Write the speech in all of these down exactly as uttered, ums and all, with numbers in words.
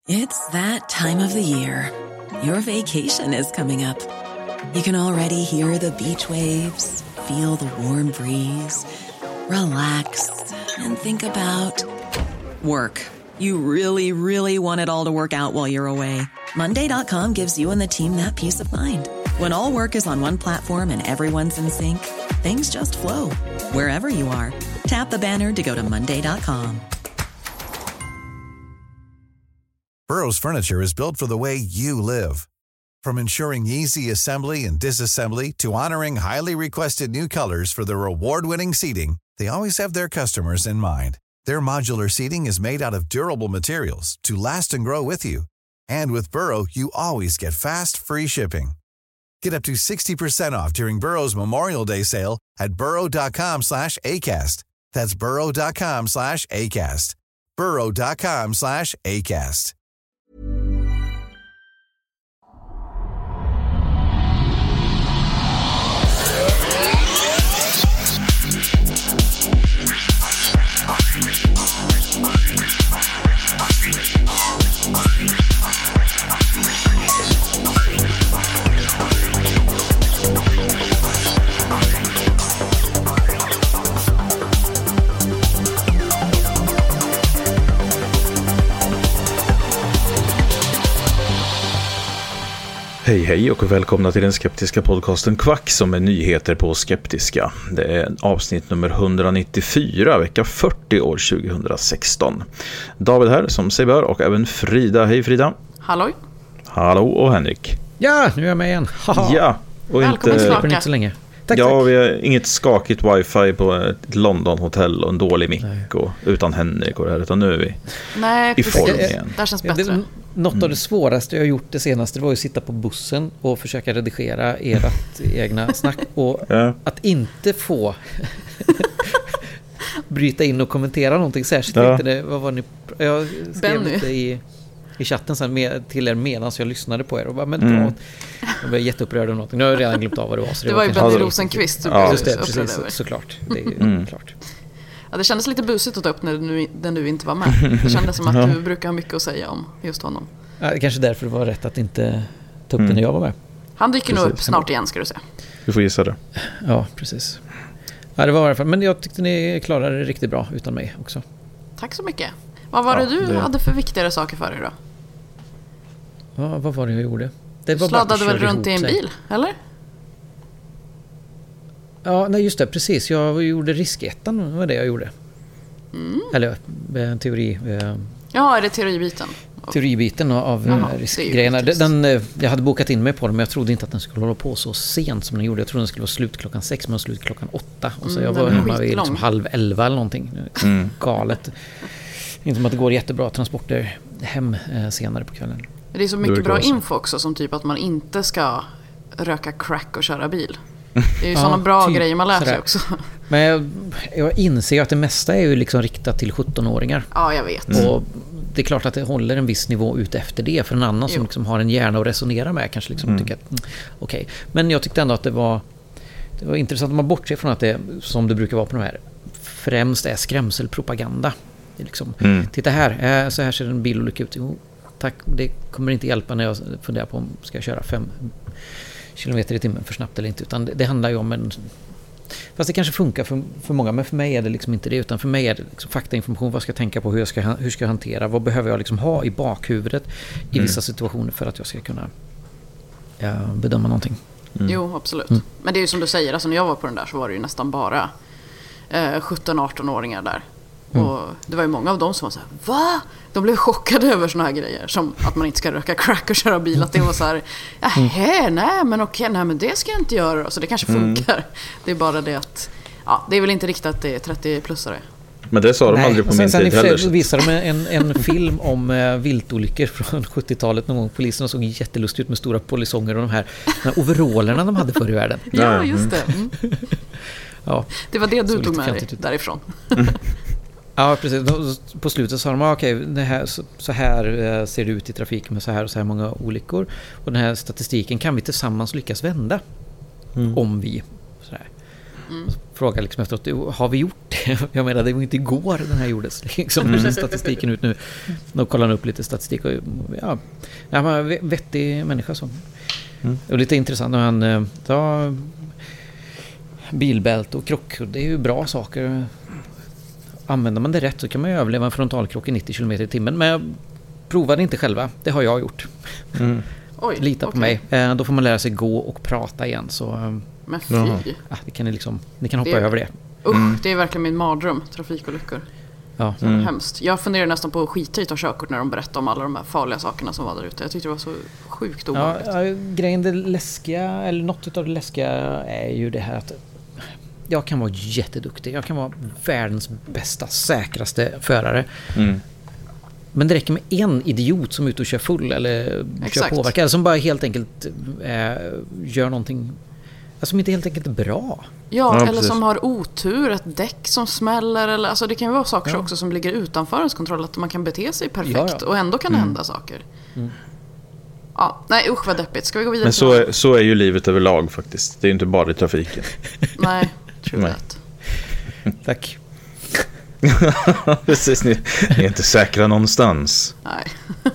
It's that time of the year. Your vacation is coming up. You can already hear the beach waves, feel the warm breeze, relax, and think about work. You really, really want it all to work out while you're away. Monday dot com gives you and the team that peace of mind. When all work is on one platform and everyone's in sync, things just flow. Wherever you are, tap the banner to go to monday dot com. Burrow's furniture is built for the way you live. From ensuring easy assembly and disassembly to honoring highly requested new colors for their award-winning seating, they always have their customers in mind. Their modular seating is made out of durable materials to last and grow with you. And with Burrow, you always get fast, free shipping. Get up to sixty percent off during Burrow's Memorial Day sale at burrow.com slash ACAST. That's burrow.com slash ACAST. burrow.com slash ACAST. Hej hej och välkomna till den skeptiska podcasten Kvack som är nyheter på skeptiska. Det är avsnitt nummer etthundranittiofyra, vecka fyrtio år tjugohundrasexton. David här som sig bör och även Frida. Hej Frida. Halloj. Hallå och Henrik. Ja, nu är jag med igen. Haha. Ja, och välkommen inte, inte så länge. Tack, ja, tack. Vi har inget skakigt wifi på ett London-hotell och en dålig mick och utan Henrik och det här, utan nu är vi Nej, i form precis. igen. Det känns bättre. Det, något mm. av det svåraste jag har gjort det senaste var att sitta på bussen och försöka redigera ert egna snack och ja. Att inte få bryta in och kommentera någonting särskilt. Ja. Inte det, vad var ni, jag skrev Benny. lite i, i chatten sen med, till er medan jag lyssnade på er och bara, men Mm. bra, jag var jätteupprörd av någonting. Nu har jag redan glömt av vad det var. Så det, det var ju kanske- Benny Rosenqvist som Ja, blev Just det, upprörd precis, över. så, såklart. Det är ju Mm. klart. Ja, det kändes lite busigt att ta upp när du, nu, när du inte var med. Det kändes som att Ja. du brukar ha mycket att säga om just honom. Ja, kanske därför det var rätt att inte ta upp Mm. det när jag var med. Han dyker nog upp Precis. snart igen, ska du säga. Du får gissa det. Ja, precis. Ja, det var i alla fall. Men jag tyckte ni klarade det riktigt bra utan mig också. Tack så mycket. Vad var Ja, det du det- hade för viktigare saker för dig då? Ja, vad var det jag gjorde? Det Du var bara att sladdade väl köra runt i en ihop sig. bil, eller? Ja, nej just det, precis. Jag gjorde riskettan, var det jag gjorde. Mm. Eller eh, teori, eh, Ja, är det teoribiten? teoribiten av Jaha, eh, det är ju riskgrejerna. faktiskt- Den, eh, jag hade bokat in mig på den, men jag trodde inte att den skulle hålla på så sent som den gjorde. Jag trodde den skulle vara slut klockan sex, men den var slut klockan åtta. Och så Mm, jag den var är hemma vid skitlång. liksom halv elva eller någonting. Mm. Galet. Inte som att det går jättebra transporter hem eh, senare på kvällen. Det är så mycket brukar bra vara så. info också, som typ att man inte ska röka crack och köra bil. Det är ju Ja, sådana bra typ grejer man lär sig sådär. också. Men jag, jag inser ju att det mesta är ju liksom riktat till sjutton-åringar. Ja, jag vet. Och det är klart att det håller en viss nivå ut efter det. För en annan som Jo. liksom har en hjärna att resonera med kanske liksom Mm. tycker att mm, okej. Men jag tyckte ändå att det var, det var intressant att man bortser från att det, som det brukar vara på de här, främst är skrämselpropaganda. Det är liksom, Mm. titta här, eh, så här ser en bilolycka ut. Jo, tack, det kommer inte hjälpa när jag funderar på om ska jag köra fem kilometer i timmen för snabbt eller inte. Utan det, det handlar ju om en... Fast det kanske funkar för, för många, men för mig är det liksom inte det. Utan för mig är det liksom faktainformation, vad ska jag tänka på, hur jag ska, hur ska jag hantera, vad behöver jag liksom ha i bakhuvudet i Mm. vissa situationer för att jag ska kunna ja, bedöma någonting. Mm. Jo, absolut. Mm. Men det är ju som du säger, alltså när jag var på den där så var det ju nästan bara eh, sjutton-arton-åringar där. Mm. Och det var ju många av dem som var så här, va? De blev chockade över såna här grejer. Som att man inte ska röka crack och köra bil. Att det var så här, nähä, nej men okej, nej men det ska jag inte göra. Så det kanske funkar. Det är bara det att, ja, det är väl inte riktigt att det är trettio-plussare. Men det sa de Nej, aldrig på sen, min sen i tid och för sig heller. så- visade de en, en film om eh, viltolyckor från sjuttiotalet någon gång. Poliserna såg jättelustigt ut med stora polisonger och de här, de här overallerna de hade förr i världen. Ja, Ja, just det. Mm. Ja, Det var det du Såg tog lite med dig fjantigt ut. därifrån. ja precis. Då- På slutet sa de, ah, okej, det här, så, så här eh, ser det ut i trafiken med så här och så här många olyckor. Och den här statistiken kan vi tillsammans lyckas vända. Mm. Om vi sådär. Mm. frågade liksom efteråt, har vi gjort det? Jag menar, det var inte igår den här gjordes. Liksom, mm. statistiken ut nu. Då kollar upp lite statistik. Och, ja, ja, men vettig människa så. Mm. Och lite intressant när han tar bilbälte och krock. Det är ju bra saker. Använder man det rätt så kan man ju överleva en frontalkrock i nittio kilometer i timmen. Men jag provade inte själva. Det har jag gjort. Mm. Oj, Lita på okay. mig. Eh, då får man lära sig gå och prata igen. Så, men fy. Ja, det kan ni, liksom, ni kan hoppa det är, över det. Usch, mm. det är verkligen min mardröm. Trafikolyckor. Ja. Så mm. hemskt. Jag funderar nästan på att skita i att ta körkort när de berättar om alla de här farliga sakerna som var där ute. Jag tyckte det var så sjukt obehagligt. Ja, grejen det läskiga, eller något av det läskiga är ju det här att jag kan vara jätteduktig. Jag kan vara världens bästa, säkraste förare. Mm. Men det räcker med en idiot som är ute och kör full eller Exakt. kör påverkad. Eller som bara helt enkelt äh, gör någonting alltså, som inte helt enkelt är bra. Ja, ja eller precis. som har otur, ett däck som smäller. Eller, alltså, det kan ju vara saker ja. också som ligger utanför ens kontroll. Att man kan bete sig perfekt ja, ja. och ändå kan det mm. hända saker. Mm. Ja, nej usch vad deppigt. Ska vi gå vidare? Men så är, så är ju livet överlag faktiskt. Det är ju inte bara i trafiken. Nej, true that. Tack. Precis, ni, ni är inte säkra någonstans. Nej.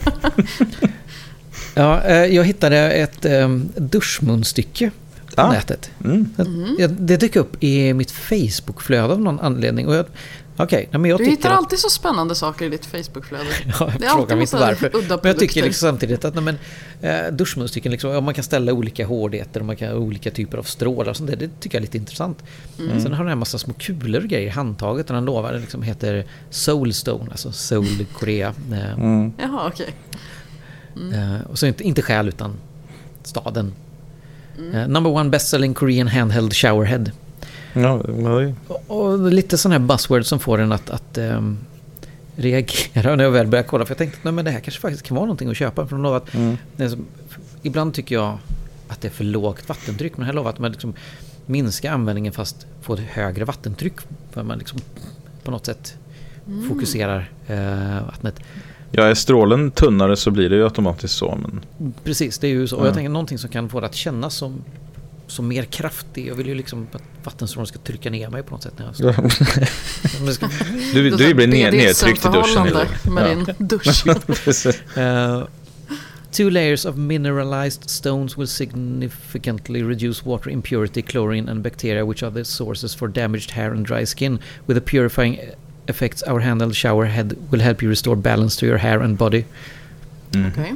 Ja, jag hittade ett um, duschmunstycke på ah. nätet. Mm. Mm. Det dök upp i mitt Facebook-flöde av någon anledning. Och jag, okay, men jag du hittar att, alltid så spännande saker i ditt Facebook-flöde. Ja, jag frågar mig inte varför. Men jag tycker liksom samtidigt att nej, men, eh, duschmunstycken, liksom, ja, man kan ställa olika hårdheter och man kan ha olika typer av strålar och sånt där. Det tycker jag är lite intressant. Mm. Sen har den en massa små kulor och grejer i handtaget och den lovar det liksom heter Soulstone, alltså Seoul, Korea. Eh, mm. Jaha, okej. Okay. Mm. Eh, och så inte, inte själ utan staden. Mm. Uh, number one best-selling Korean handheld showerhead. Ja, nej. Och, och lite sån här buzzword som får en att, att um, reagera när jag väl börjar kolla. För jag tänkte att nej, men det här kanske faktiskt kan vara någonting att köpa. För de lovar att, mm. så, ibland tycker jag att det är för lågt vattentryck. Men här lovar att man liksom minskar användningen fast får ett högre vattentryck. För man liksom på något sätt mm. fokuserar uh, vattnet. Ja, är strålen tunnare så blir det ju automatiskt så. Men... Precis, det är ju så. Och jag tänker någonting som kan få det att kännas som, som mer kraftig. Jag vill ju liksom att vattenstrålen ska trycka ner mig på något sätt. När jag ska... ska... Du, du blir ner, nedtryckt i duschen. Med ja. din dusch. uh, two layers of mineralized stones will significantly reduce water impurity, chlorine and bacteria which are the sources for damaged hair and dry skin. With a purifying effects, our handheld shower head will help you restore balance to your hair and body. Mm. Okej. Okay.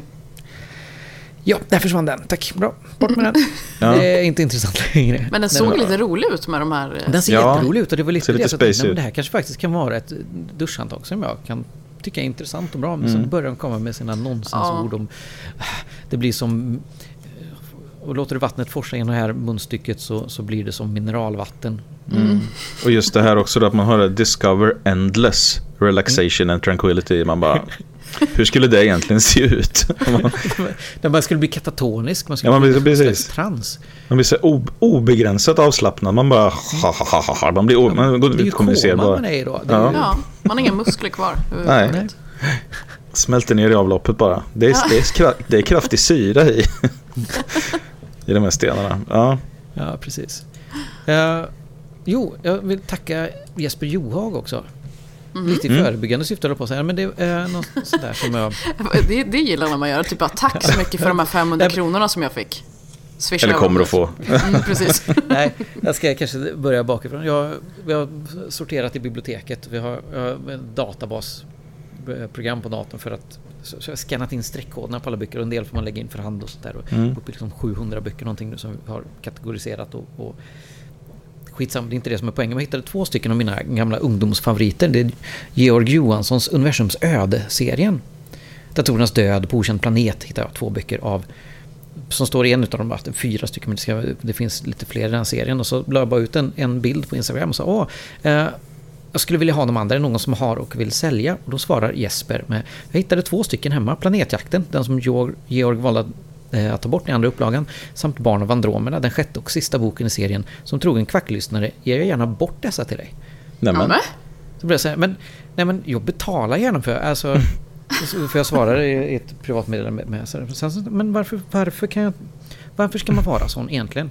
Ja, där försvann den. Tack, bra. Bort med den. Ja. Det är inte intressant längre. Men den såg den lite rolig ut med de här... Den ser ja. jätterolig ut och det var lite, lite det. Så att, det här kanske faktiskt kan vara ett duschhandtag som jag kan tycka är intressant och bra. Men mm. så börjar de komma med sina nonsensord ja. om... Det blir som... Och låter du vattnet forsa genom det här munstycket så, så blir det som mineralvatten. Mm. Mm. Och just det här också då, att man har Discover Endless Relaxation mm. and Tranquility. Man bara, hur skulle det egentligen se ut? När man skulle bli katatonisk, man skulle ja, man blir, bli precis. trans. Man blir så o- obegränsat avslappnad. Man bara, ha, ha, ha, ha. Man blir o- man går ut kommunicerar bara. Man är då. Det är ja. ja, man har inga muskler kvar. Nej. Nej. Smälter ner i avloppet bara. Det är, ja. det är, kra- det är kraftig syra i. I de här stenarna. Ja, ja precis. Uh, jo, jag vill tacka Jesper Johag också. Mm. Lite i förebyggande syfte på att säga, men det är något sådär som jag... det, det gillar när man gör. Typ bara, tack så mycket för de här femhundra kronorna som jag fick. Swisha eller kommer att få. Mm, precis. Nej, jag ska kanske börja bakifrån. Jag, vi har sorterat i biblioteket. Vi har, jag har en databasprogram på datorn för att så jag har skannat in streckkoderna på alla böcker och en del får man lägga in för hand och sånt där. Och mm. upp liksom sjuhundra böcker någonting nu som vi har kategoriserat och, och skitsamma, det är inte det som är poängen. Jag hittade två stycken av mina gamla ungdomsfavoriter. Det är Georg Johanssons Universums öde-serien. Datorernas död på okänd planet hittade jag två böcker av som står i en utav dem, fyra stycken, men det, ska, det finns lite fler i den serien. Och så la jag bara ut en, en bild på Instagram och sa, åh, eh, jag skulle vilja ha de andra, någon som har och vill sälja. Och då svarar Jesper med, jag hittade två stycken hemma, Planetjakten, den som Georg, Georg valde att ta bort i andra upplagan, samt Barn av Andromeda, den sjätte och sista boken i serien. Som trogen kvacklyssnare ger jag gärna bort dessa till dig. Nämen. Så började jag säga, men, nej, men jag betalar gärna för, alltså, för jag svarar i ett privatmeddelande med, med sen, men varför, varför kan jag, varför ska man vara sån egentligen?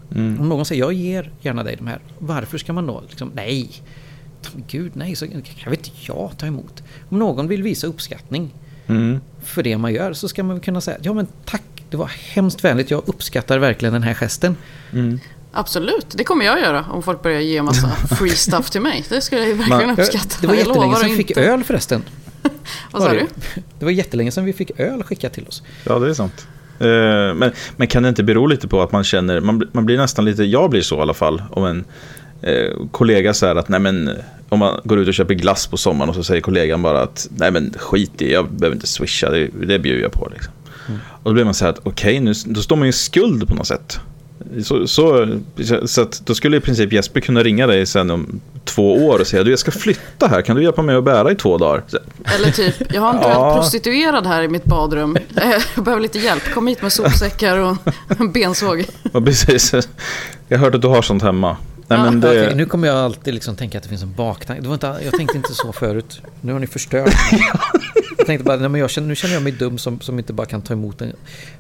Mm. Om någon säger, jag ger gärna dig de här. Varför ska man då liksom, nej, gud nej, så jag vet inte jag ta emot. Om någon vill visa uppskattning mm. för det man gör, så ska man kunna säga, ja men tack, det var hemskt vänligt, jag uppskattar verkligen den här gesten. Mm. Absolut, det kommer jag göra om folk börjar ge en massa free stuff till mig. Det skulle jag ju verkligen Man, uppskatta. Det var jättelänge sedan vi fick öl förresten. Vad sa du? Det var jättelänge sedan vi fick öl skickat till oss. Ja, det är sant. Uh, men, men kan det inte bero lite på att man känner, man, man blir nästan lite, jag blir så i alla fall, om en uh, kollega säger att nej men, om man går ut och köper glass på sommaren och så säger kollegan bara att nej men skit i, jag behöver inte swisha, det, det bjuder jag på liksom. Mm. Och då blir man så här att okej, okay, nu då står man ju i skuld på något sätt. Så, så, så att då skulle i princip Jesper kunna ringa dig sen om två år och säga, du, jag ska flytta här, kan du hjälpa mig att bära i två dagar? Så. Eller typ, jag har en ja. prostituerad här i mitt badrum, jag behöver lite hjälp, kom hit med sopsäckar och en bensåg. Ja, precis. Jag hörde att du har sånt hemma. Nej, ja. men det... okay, nu kommer jag alltid liksom tänka att det finns en baktanke. Det var inte, jag tänkte inte så förut. Nu har ni förstört. Jag tänkte bara, nej, men jag känner, nu känner jag mig dum som, som inte bara kan ta emot en...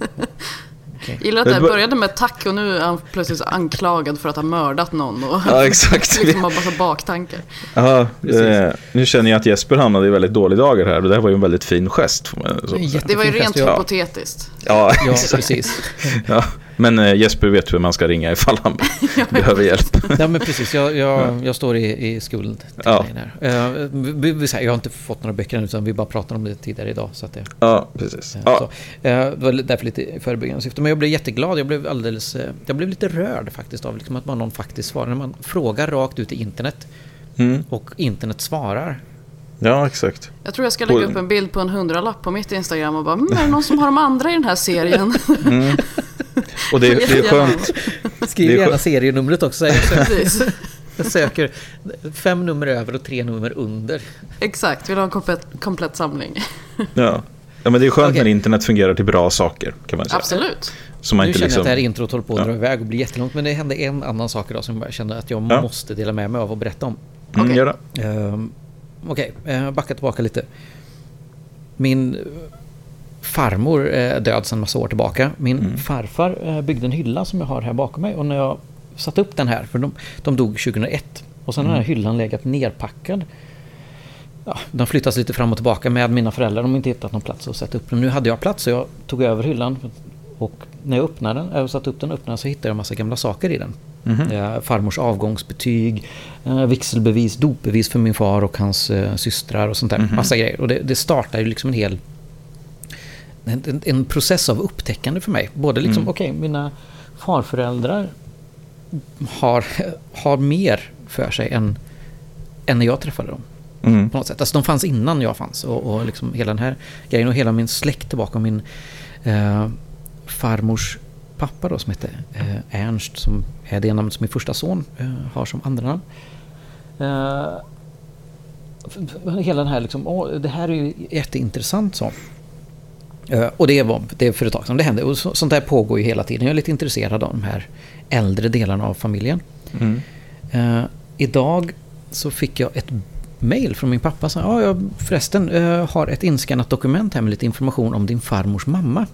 Okay. Gillar att det började med tack och nu är han plötsligt anklagad för att ha mördat någon och ja, exakt. liksom har bara baktankar. Ja, eh, nu känner jag att Jesper hamnade i väldigt dåliga dagar här och det här var ju en väldigt fin gest. Så. Det var ju rent hypotetiskt. Ja, ja precis. Ja, men eh, Jesper vet hur man ska ringa ifall han behöver hjälp. Ja, men precis. Jag, jag, jag står i, i skuld till ja. dig där. Uh, vi, vi, jag har inte fått några böcker utan vi bara pratar om det tidigare idag. Så att det, ja, precis. Uh, ja. Så, uh, det var därför lite förebyggande syfte. Men jag blev jätteglad. Jag blev alldeles, uh, jag blev lite rörd faktiskt av liksom, att man någon faktiskt svarar. När man frågar rakt ut i internet mm. och internet svarar. Ja, exakt. Jag tror jag ska lägga upp en bild på en hundralapp på mitt Instagram och bara, mm, är det någon som har de andra i den här serien? Mm. Och det, det är skönt. Skriv gärna skönt. Serienumret också. Jag söker, jag söker fem nummer över och tre nummer under. Exakt, vill ha en komplett, komplett samling. Ja. Ja, men det är skönt okay. när internet fungerar till bra saker, kan man säga. Absolut. Så man nu inte känner liksom... jag att det här introt håller på att ja. dra iväg och bli jättelångt. Men det hände en annan sak idag som jag kände att jag ja. måste dela med mig av och berätta om. Mm, okay. Gör det. Um, Okej, okay. backa tillbaka lite. Min farmor är död sedan massa år tillbaka. Min mm. farfar byggde en hylla som jag har här bakom mig. Och när jag satte upp den här, för de, de dog tjugohundraett. Och sen mm. har den här hyllan legat nerpackad. Ja, de flyttas lite fram och tillbaka med mina föräldrar. De har inte hittat någon plats att sätta upp den. Nu hade jag plats så jag tog över hyllan. Och när jag öppnade den, jag satte upp den öppnade så hittade jag en massa gamla saker i den. Mm-hmm. Farmors avgångsbetyg, eh, vigselbevis, dopbevis för min far och hans eh, systrar och sånt där. Mm-hmm. Massa grejer. Och det, det startar ju liksom en hel en, en, en process av upptäckande för mig. Både liksom, mm. okej, okay, mina farföräldrar har, har mer för sig än, än när jag träffade dem. Mm. På något sätt. Alltså de fanns innan jag fanns. Och, och liksom hela den här grejen och hela min släkt tillbaka. Min eh, farmors pappa då som heter eh, Ernst, som är det namn som min första son eh, har som andra namn. Eh, hela den här liksom, åh, det här är ju jätteintressant så. Eh, och det var det är för ett tag som det hände. Och så, sånt där pågår ju hela tiden. Jag är lite intresserad av de här äldre delarna av familjen. Mm. Eh, idag så fick jag ett mejl från min pappa som ja, jag förresten eh, har ett inskannat dokument här med lite information om din farmors mamma.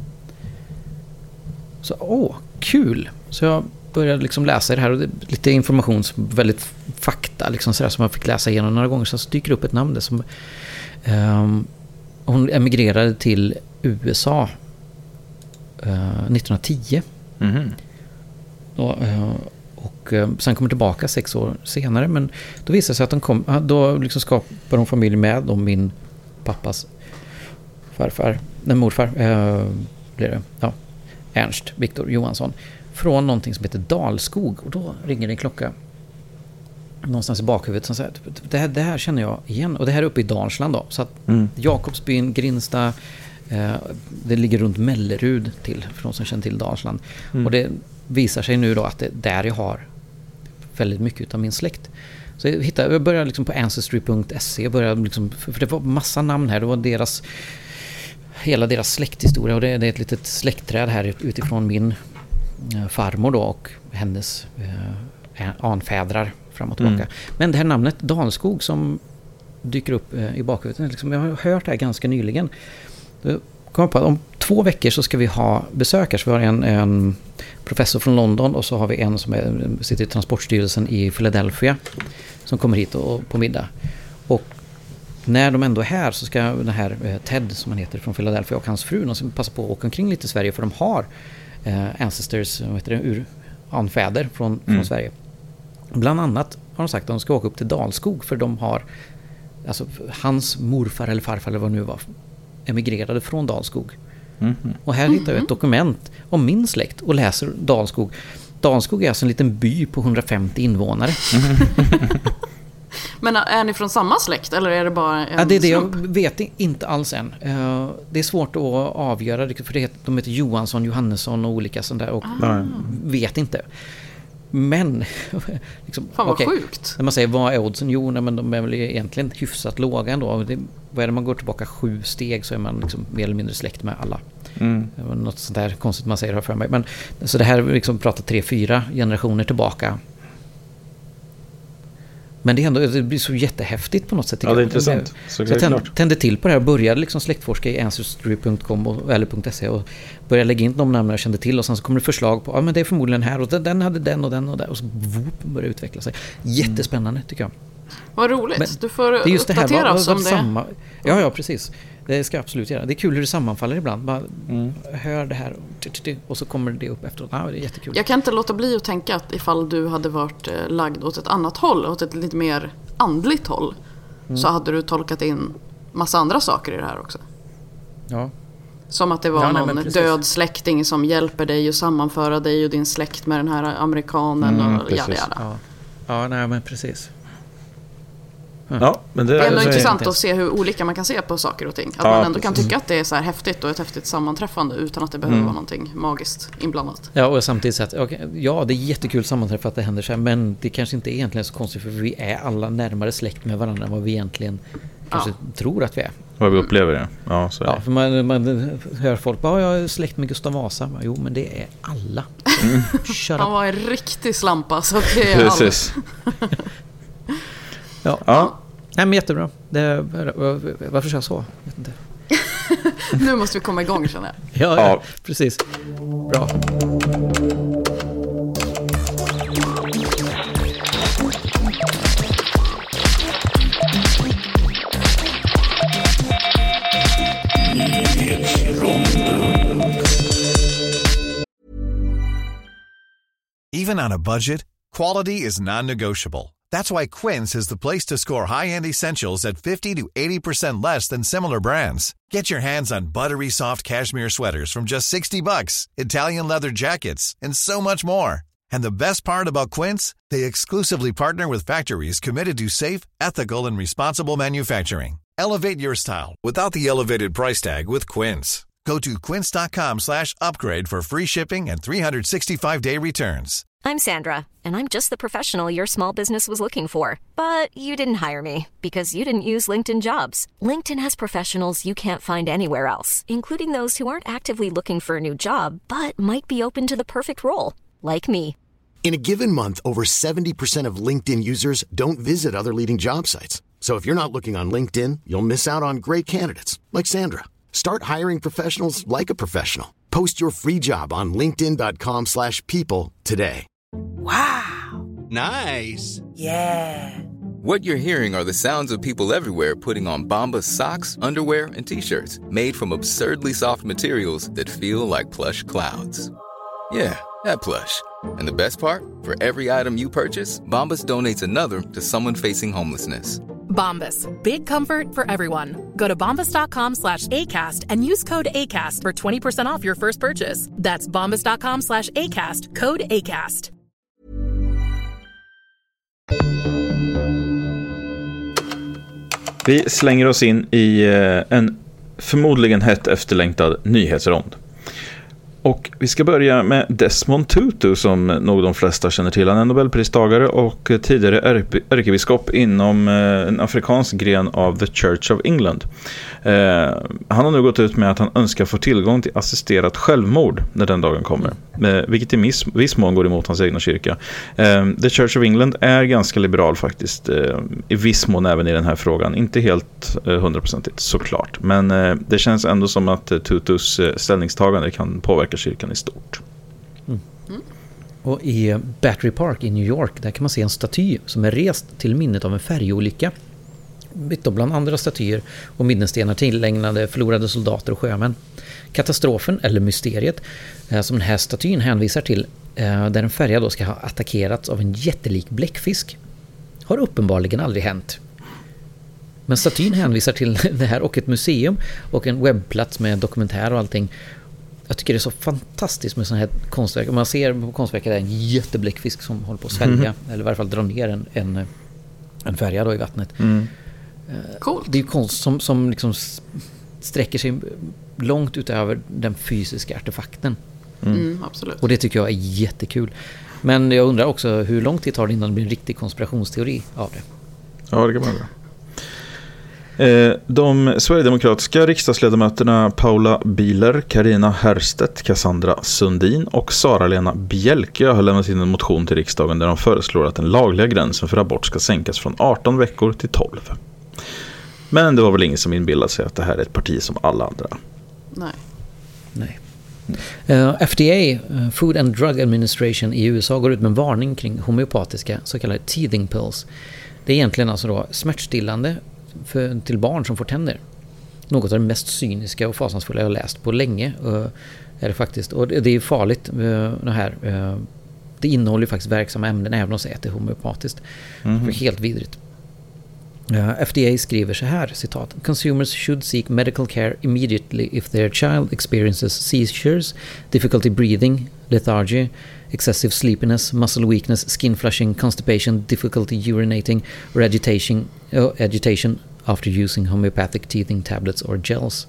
Så, åh, kul! Så jag började liksom läsa det här och det, lite information, väldigt fakta liksom sådär som jag fick läsa igenom några gånger. Så dyker upp ett namn där som um, hon emigrerade till U S A uh, nittonhundratio. Mm-hmm. Och, uh, och uh, sen kom tillbaka sex år senare. Men då visade det sig att de kom, då liksom skapade de familj med om min pappas farfar, nej, morfar uh, blev det, ja. Ernst Viktor Johansson från någonting som heter Dalskog och då ringer det en klocka någonstans i bakhuvudet som säger det här, det här känner jag igen och det här är uppe i Dalsland då så att mm. Jakobsbyn, Grinsta eh, det ligger runt Mellerud till för de som känner till Dalsland mm. och det visar sig nu då att det där jag har väldigt mycket av min släkt. Så jag, hittade, jag började liksom på ancestry punkt se jag började liksom, för det var massa namn här, det var deras hela deras släkthistoria och det, det är ett litet släktträd här utifrån min eh, farmor då och hennes eh, anfädrar fram och tillbaka. Mm. Men det här namnet Dalskog som dyker upp eh, i bakhuvudet, liksom, jag har hört det här ganska nyligen. Då kom jag på att om två veckor så ska vi ha besökare. Så vi har en, en professor från London och så har vi en som är, sitter i Transportstyrelsen i Philadelphia som kommer hit och, på middag. Och när de ändå är här så ska den här Ted som han heter från Philadelphia och hans fru, de ska passa på att åka omkring lite i Sverige för de har eh, ancestors, vad heter det, ur anfäder från, mm. från Sverige. Bland annat har de sagt att de ska åka upp till Dalskog för de har, alltså hans morfar eller farfar eller vad det nu var, emigrerade från Dalskog. Mm. Och här hittar jag ett dokument om min släkt och läser Dalskog. Dalskog är alltså en liten by på hundrafemtio invånare. Men är ni från samma släkt eller är det bara en ja, det är det slump? jag vet inte alls än. Uh, det är svårt att avgöra för det heter, de heter Johansson, Johannesson och olika sånt där och ah. vet inte. Men liksom, fan vad okay. sjukt. När man säger vad är oddsen? Jo, nej, men de är väl egentligen hyfsat låga ändå. Det, vad är det, man går tillbaka sju steg så är man liksom mer eller mindre släkt med alla. Mm. Det var något sånt där konstigt man säger här för mig. Men, så det här liksom pratar tre, fyra generationer tillbaka. Men det, är ändå, det blir så jättehäftigt på något sätt. Ja, det är intressant. Så, så jag tänd, tände till på det här och började liksom släktforska i ancestry punkt com och, eller .se och började lägga in de namn jag kände till och sen så kommer det förslag på, ja men det är förmodligen här och den hade den och den och där och så började utveckla sig. Jättespännande tycker jag. Vad roligt. Men du får det är just uppdatera det här, oss om det. Samma, ja, ja, precis. Det ska jag absolut göra. Det är kul hur det sammanfaller ibland. Bara mm. hör det här och så kommer det upp efteråt. Ja, det är jättekul. Jag kan inte låta bli att tänka att ifall du hade varit lagd åt ett annat håll, åt ett lite mer andligt håll, mm. så hade du tolkat in massa andra saker i det här också. Ja. Som att det var ja, någon nej, död släkting som hjälper dig att sammanföra dig och din släkt med den här amerikanen mm, och jada, jada. Ja. ja, nej men precis. Mm. Ja, men det, det är ändå är intressant inte. att se hur olika man kan se på saker och ting. Att ja, man ändå precis. kan tycka att det är så här häftigt och ett häftigt sammanträffande utan att det behöver mm. vara någonting magiskt inblandat. Ja, och samtidigt så att okay, ja, det är jättekul sammanträffa att det händer så här, men det kanske inte är egentligen så konstigt för vi är alla närmare släkt med varandra än vad vi egentligen kanske ja. tror att vi är. Vad vi upplever det. Ja, så är ja, för man, man hör folk bara, jag är släkt med Gustav Vasa. Jo, men det är alla. Mm. Han var en riktig slampa så att det är precis. ja. ja. Nej, men jättebra. Det, varför sa jag så? Vet inte. Nu måste vi komma igång, känner jag. Ja, ja, precis. Bra. Even on a budget, quality is non-negotiable. That's why Quince is the place to score high-end essentials at fifty to eighty percent less than similar brands. Get your hands on buttery soft cashmere sweaters from just sixty bucks, Italian leather jackets, and so much more. And the best part about Quince, they exclusively partner with factories committed to safe, ethical, and responsible manufacturing. Elevate your style without the elevated price tag with Quince. Go to quince.com slash upgrade for free shipping and three sixty-five day returns. I'm Sandra, and I'm just the professional your small business was looking for. But you didn't hire me because you didn't use LinkedIn Jobs. LinkedIn has professionals you can't find anywhere else, including those who aren't actively looking for a new job, but might be open to the perfect role, like me. In a given month, over seventy percent of LinkedIn users don't visit other leading job sites. So if you're not looking on LinkedIn, you'll miss out on great candidates like Sandra. Start hiring professionals like a professional. Post your free job on linkedin.com slash people today. Wow. Nice. Yeah. What you're hearing are the sounds of people everywhere putting on Bombas socks, underwear, and T-shirts made from absurdly soft materials that feel like plush clouds. Yeah, that plush. And the best part? For every item you purchase, Bombas donates another to someone facing homelessness. Bombas. Big comfort for everyone. Go to bombas.com slash ACAST and use code ACAST for twenty percent off your first purchase. That's bombas.com slash ACAST. Code ACAST. Vi slänger oss in i en förmodligen hett efterlängtad nyhetsrond. Och vi ska börja med Desmond Tutu som nog de flesta känner till. Han är Nobelpristagare och tidigare ärkebiskop inom en afrikansk gren av The Church of England. Eh, han har nu gått ut med att han önskar få tillgång till assisterat självmord när den dagen kommer. Eh, vilket i viss, viss mån går emot hans egna kyrka. Eh, The Church of England är ganska liberal faktiskt. Eh, I viss mån även i den här frågan. Inte helt hundraprocentigt eh, såklart. Men eh, det känns ändå som att eh, Tutus eh, ställningstagande kan påverka kyrkan i stort. Mm. Mm. Och i Battery Park i New York, där kan man se en staty som är rest till minnet av en färjeolycka. Bland andra statyer och minnesstenar tillägnade förlorade soldater och sjömän. Katastrofen eller mysteriet som den här statyn hänvisar till, där en färja då ska ha attackerats av en jättelik bläckfisk, har uppenbarligen aldrig hänt. Men statyn hänvisar till det här och ett museum och en webbplats med dokumentär och allting. Jag tycker det är så fantastiskt med sådana här konstverk. Om man ser på konstverket är en jättebläckfisk som håller på att svälja, mm. eller i varje fall dra ner en, en, en färja då i vattnet. Mm. Coolt. Det är ju konst som, som liksom sträcker sig långt utöver den fysiska artefakten. Mm. Mm, absolut. Och det tycker jag är jättekul. Men jag undrar också hur lång tid tar det innan det blir en riktig konspirationsteori av det. Ja, det kan man göra. De sverigedemokratiska riksdagsledamöterna Paula Bieler, Carina Herstedt, Cassandra Sundin och Sara-Lena Bjelke har lämnat in en motion till riksdagen där de föreslår att den lagliga gränsen för abort ska sänkas från arton veckor till tolv. Men det var väl ingen som inbillade sig att det här är ett parti som alla andra. Nej. Nej. Uh, F D A, uh, Food and Drug Administration i U S A, går ut med en varning kring homeopatiska så kallade teething pills. Det är egentligen alltså då smärtstillande för, till barn som får tänder. Något av det mest cyniska och fasansfulla jag har läst på länge uh, är det faktiskt. Och det, det är farligt uh, det här. Uh, det innehåller ju faktiskt verksamma ämnen även om det äter homeopatiskt. Mm-hmm. Det är helt vidrigt. Uh, F D A skriver så här, citat: Consumers should seek medical care immediately if their child experiences seizures, difficulty breathing, lethargy, excessive sleepiness, muscle weakness, skin flushing, constipation, difficulty urinating, or agitation, uh, agitation after using homeopathic teething tablets or gels.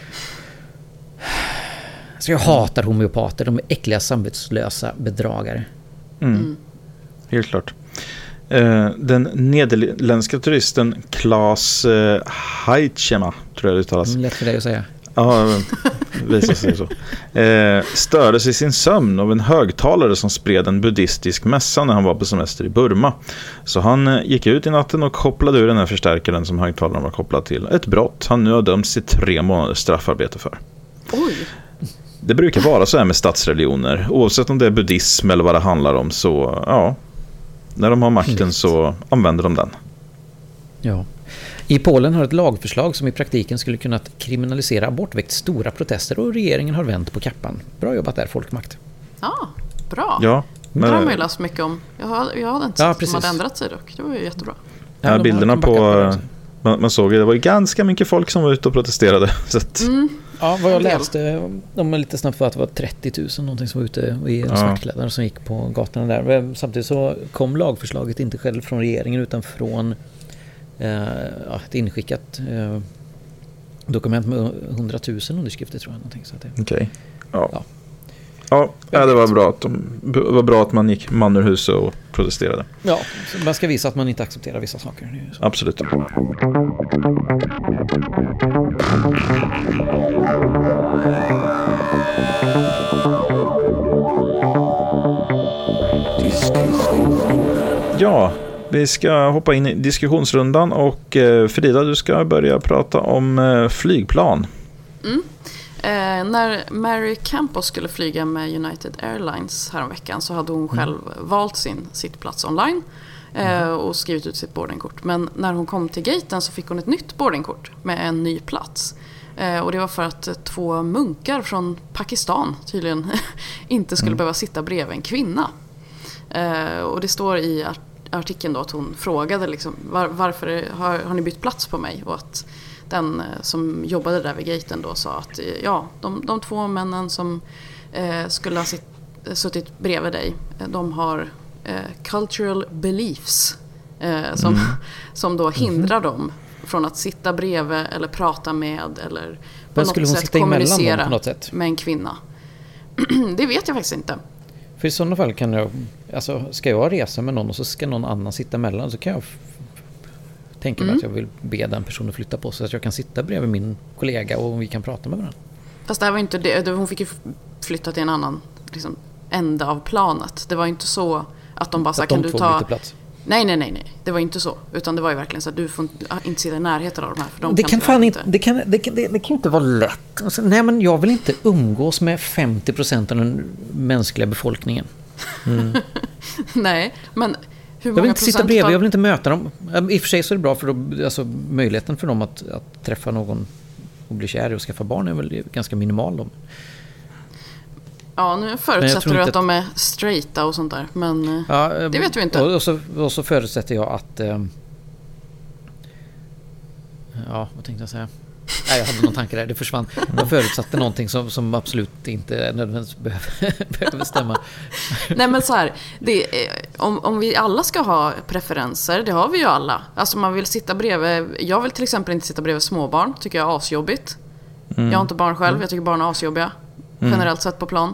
Så jag hatar homeopater, de är äckliga, samvetslösa bedragare. Mm. Mm. Helt klart. Den nederländska turisten Klaas Heitzema, tror jag det uttalas. Lätt för dig att säga. Ja, visar sig så. Stördes i sin sömn av en högtalare som spred en buddhistisk mässa när han var på semester i Burma. Så han gick ut i natten och kopplade ur den här förstärkaren som högtalaren var kopplad till. Ett brott han nu har dömts till tre månaders straffarbete för. Oj! Det brukar vara så här med statsreligioner. Oavsett om det är buddhism eller vad det handlar om, så ja... När de har makten så använder de den. Ja. I Polen har ett lagförslag som i praktiken skulle kunna kriminalisera abort väckt stora protester och regeringen har vänt på kappan. Bra jobbat där, folkmakt. Ja, bra. Ja, men... Det har man ju läst mycket om. Jag, har, jag hade inte ja, sett att de hade ändrat sig dock. Det var ju jättebra. Ja, ja bilderna på... på man, man såg ju, det var ju ganska mycket folk som var ute och protesterade. Så att... mm. Ja, vad jag läste om lite snabbt var att det var trettio tusen någonting som var ute i ja. svartkläder som gick på gatorna där. Samtidigt så kom lagförslaget inte själv från regeringen utan från eh, ett inskickat eh, dokument med hundratusen underskrifter tror jag. Okej. Okay. Ja. Ja. Ja, ja, det var bra att de, det var bra att man gick man ur huset och protesterade. Ja, så man ska visa att man inte accepterar vissa saker. Absolut. Ja, vi ska hoppa in i diskussionsrundan och eh, Frida, du ska börja prata om eh, flygplan. Mm. Eh, när Mary Campos skulle flyga med United Airlines häromveckan så hade hon själv mm. valt sin sittplats online eh, och skrivit ut sitt boardingkort. Men när hon kom till gaten så fick hon ett nytt boardingkort med en ny plats. Eh, och det var för att två munkar från Pakistan tydligen inte skulle mm. behöva sitta bredvid en kvinna. Eh, och det står i artikeln då att hon frågade liksom, var, varför har, har ni bytt plats på mig? Och att den som jobbade där vid gaten då sa att ja, de, de två männen som eh, skulle ha sitt, suttit bredvid dig, de har eh, cultural beliefs eh, som, mm. som då hindrar mm. dem från att sitta bredvid eller prata med eller på Men något skulle hon sätt sitta kommunicera dem på något sätt? med en kvinna. det vet jag faktiskt inte. För i sådana fall kan jag, alltså ska jag resa med någon och så ska någon annan sitta mellan, så kan jag f- tänka mig mm. att jag vill be den personen flytta på sig så att jag kan sitta bredvid min kollega och vi kan prata med varandra. Fast det här var inte det, hon fick ju flytta till en annan liksom, ände av planet. Det var inte så att de bara sa, kan du ta... plats. Nej, nej, nej, nej. Det var inte så. Utan det var ju verkligen så att du får inte sitta i närheten av de här. För de det, kan kan fan inte, det, kan, det, kan, det, det kan inte vara lätt. Alltså, nej, men jag vill inte umgås med femtio procent av den mänskliga befolkningen. Mm. Nej, men hur många jag vill inte sitta bredvid, av... jag vill inte möta dem. I och för sig så är det bra för då, alltså, möjligheten för dem att, att träffa någon och bli kär och skaffa barn är väl ganska minimal. Då. Ja, nu förutsätter du att, att de är straighta och sånt där. Men ja, det vet vi inte. Och så, och så förutsätter jag att... Eh, ja, vad tänkte jag säga? Nej, jag hade någon tanke där. Det försvann. Jag förutsatte någonting som, som absolut inte nödvändigtvis behöver, behöver stämma. Nej, men så här. Det är, om, om vi alla ska ha preferenser, det har vi ju alla. Alltså man vill sitta bredvid... Jag vill till exempel inte sitta bredvid småbarn. Tycker jag är asjobbigt. Mm. Jag har inte barn själv. Jag tycker barn är asjobbiga. Mm. Generellt sett på plan.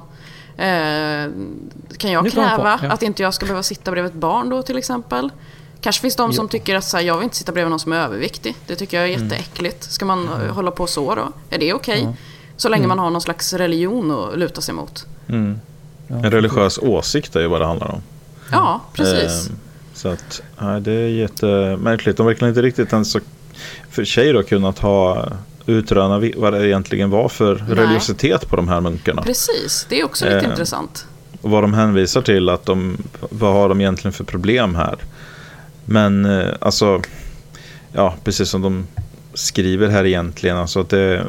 Eh, kan jag kräva ja. att inte jag ska behöva sitta bredvid ett barn då till exempel? Kanske finns de som jo. tycker att så här, jag vill inte sitta bredvid någon som är överviktig. Det tycker jag är jätteäckligt. Ska man mm. hålla på så då? Är det okej? Okay? Mm. Så länge man har någon slags religion att luta sig mot. Mm. Ja, en religiös åsikt är ju vad det handlar om. Ja, precis. Eh, så att, nej, det är jättemärkligt. De verkligen inte riktigt ens för sig då kunnat ha utröna vad det egentligen var för Nej. religiositet på de här munkarna. Precis, det är också lite eh, intressant. Och vad de hänvisar till, att de, vad har de egentligen för problem här. Men eh, alltså, ja, precis som de skriver här egentligen, alltså att det,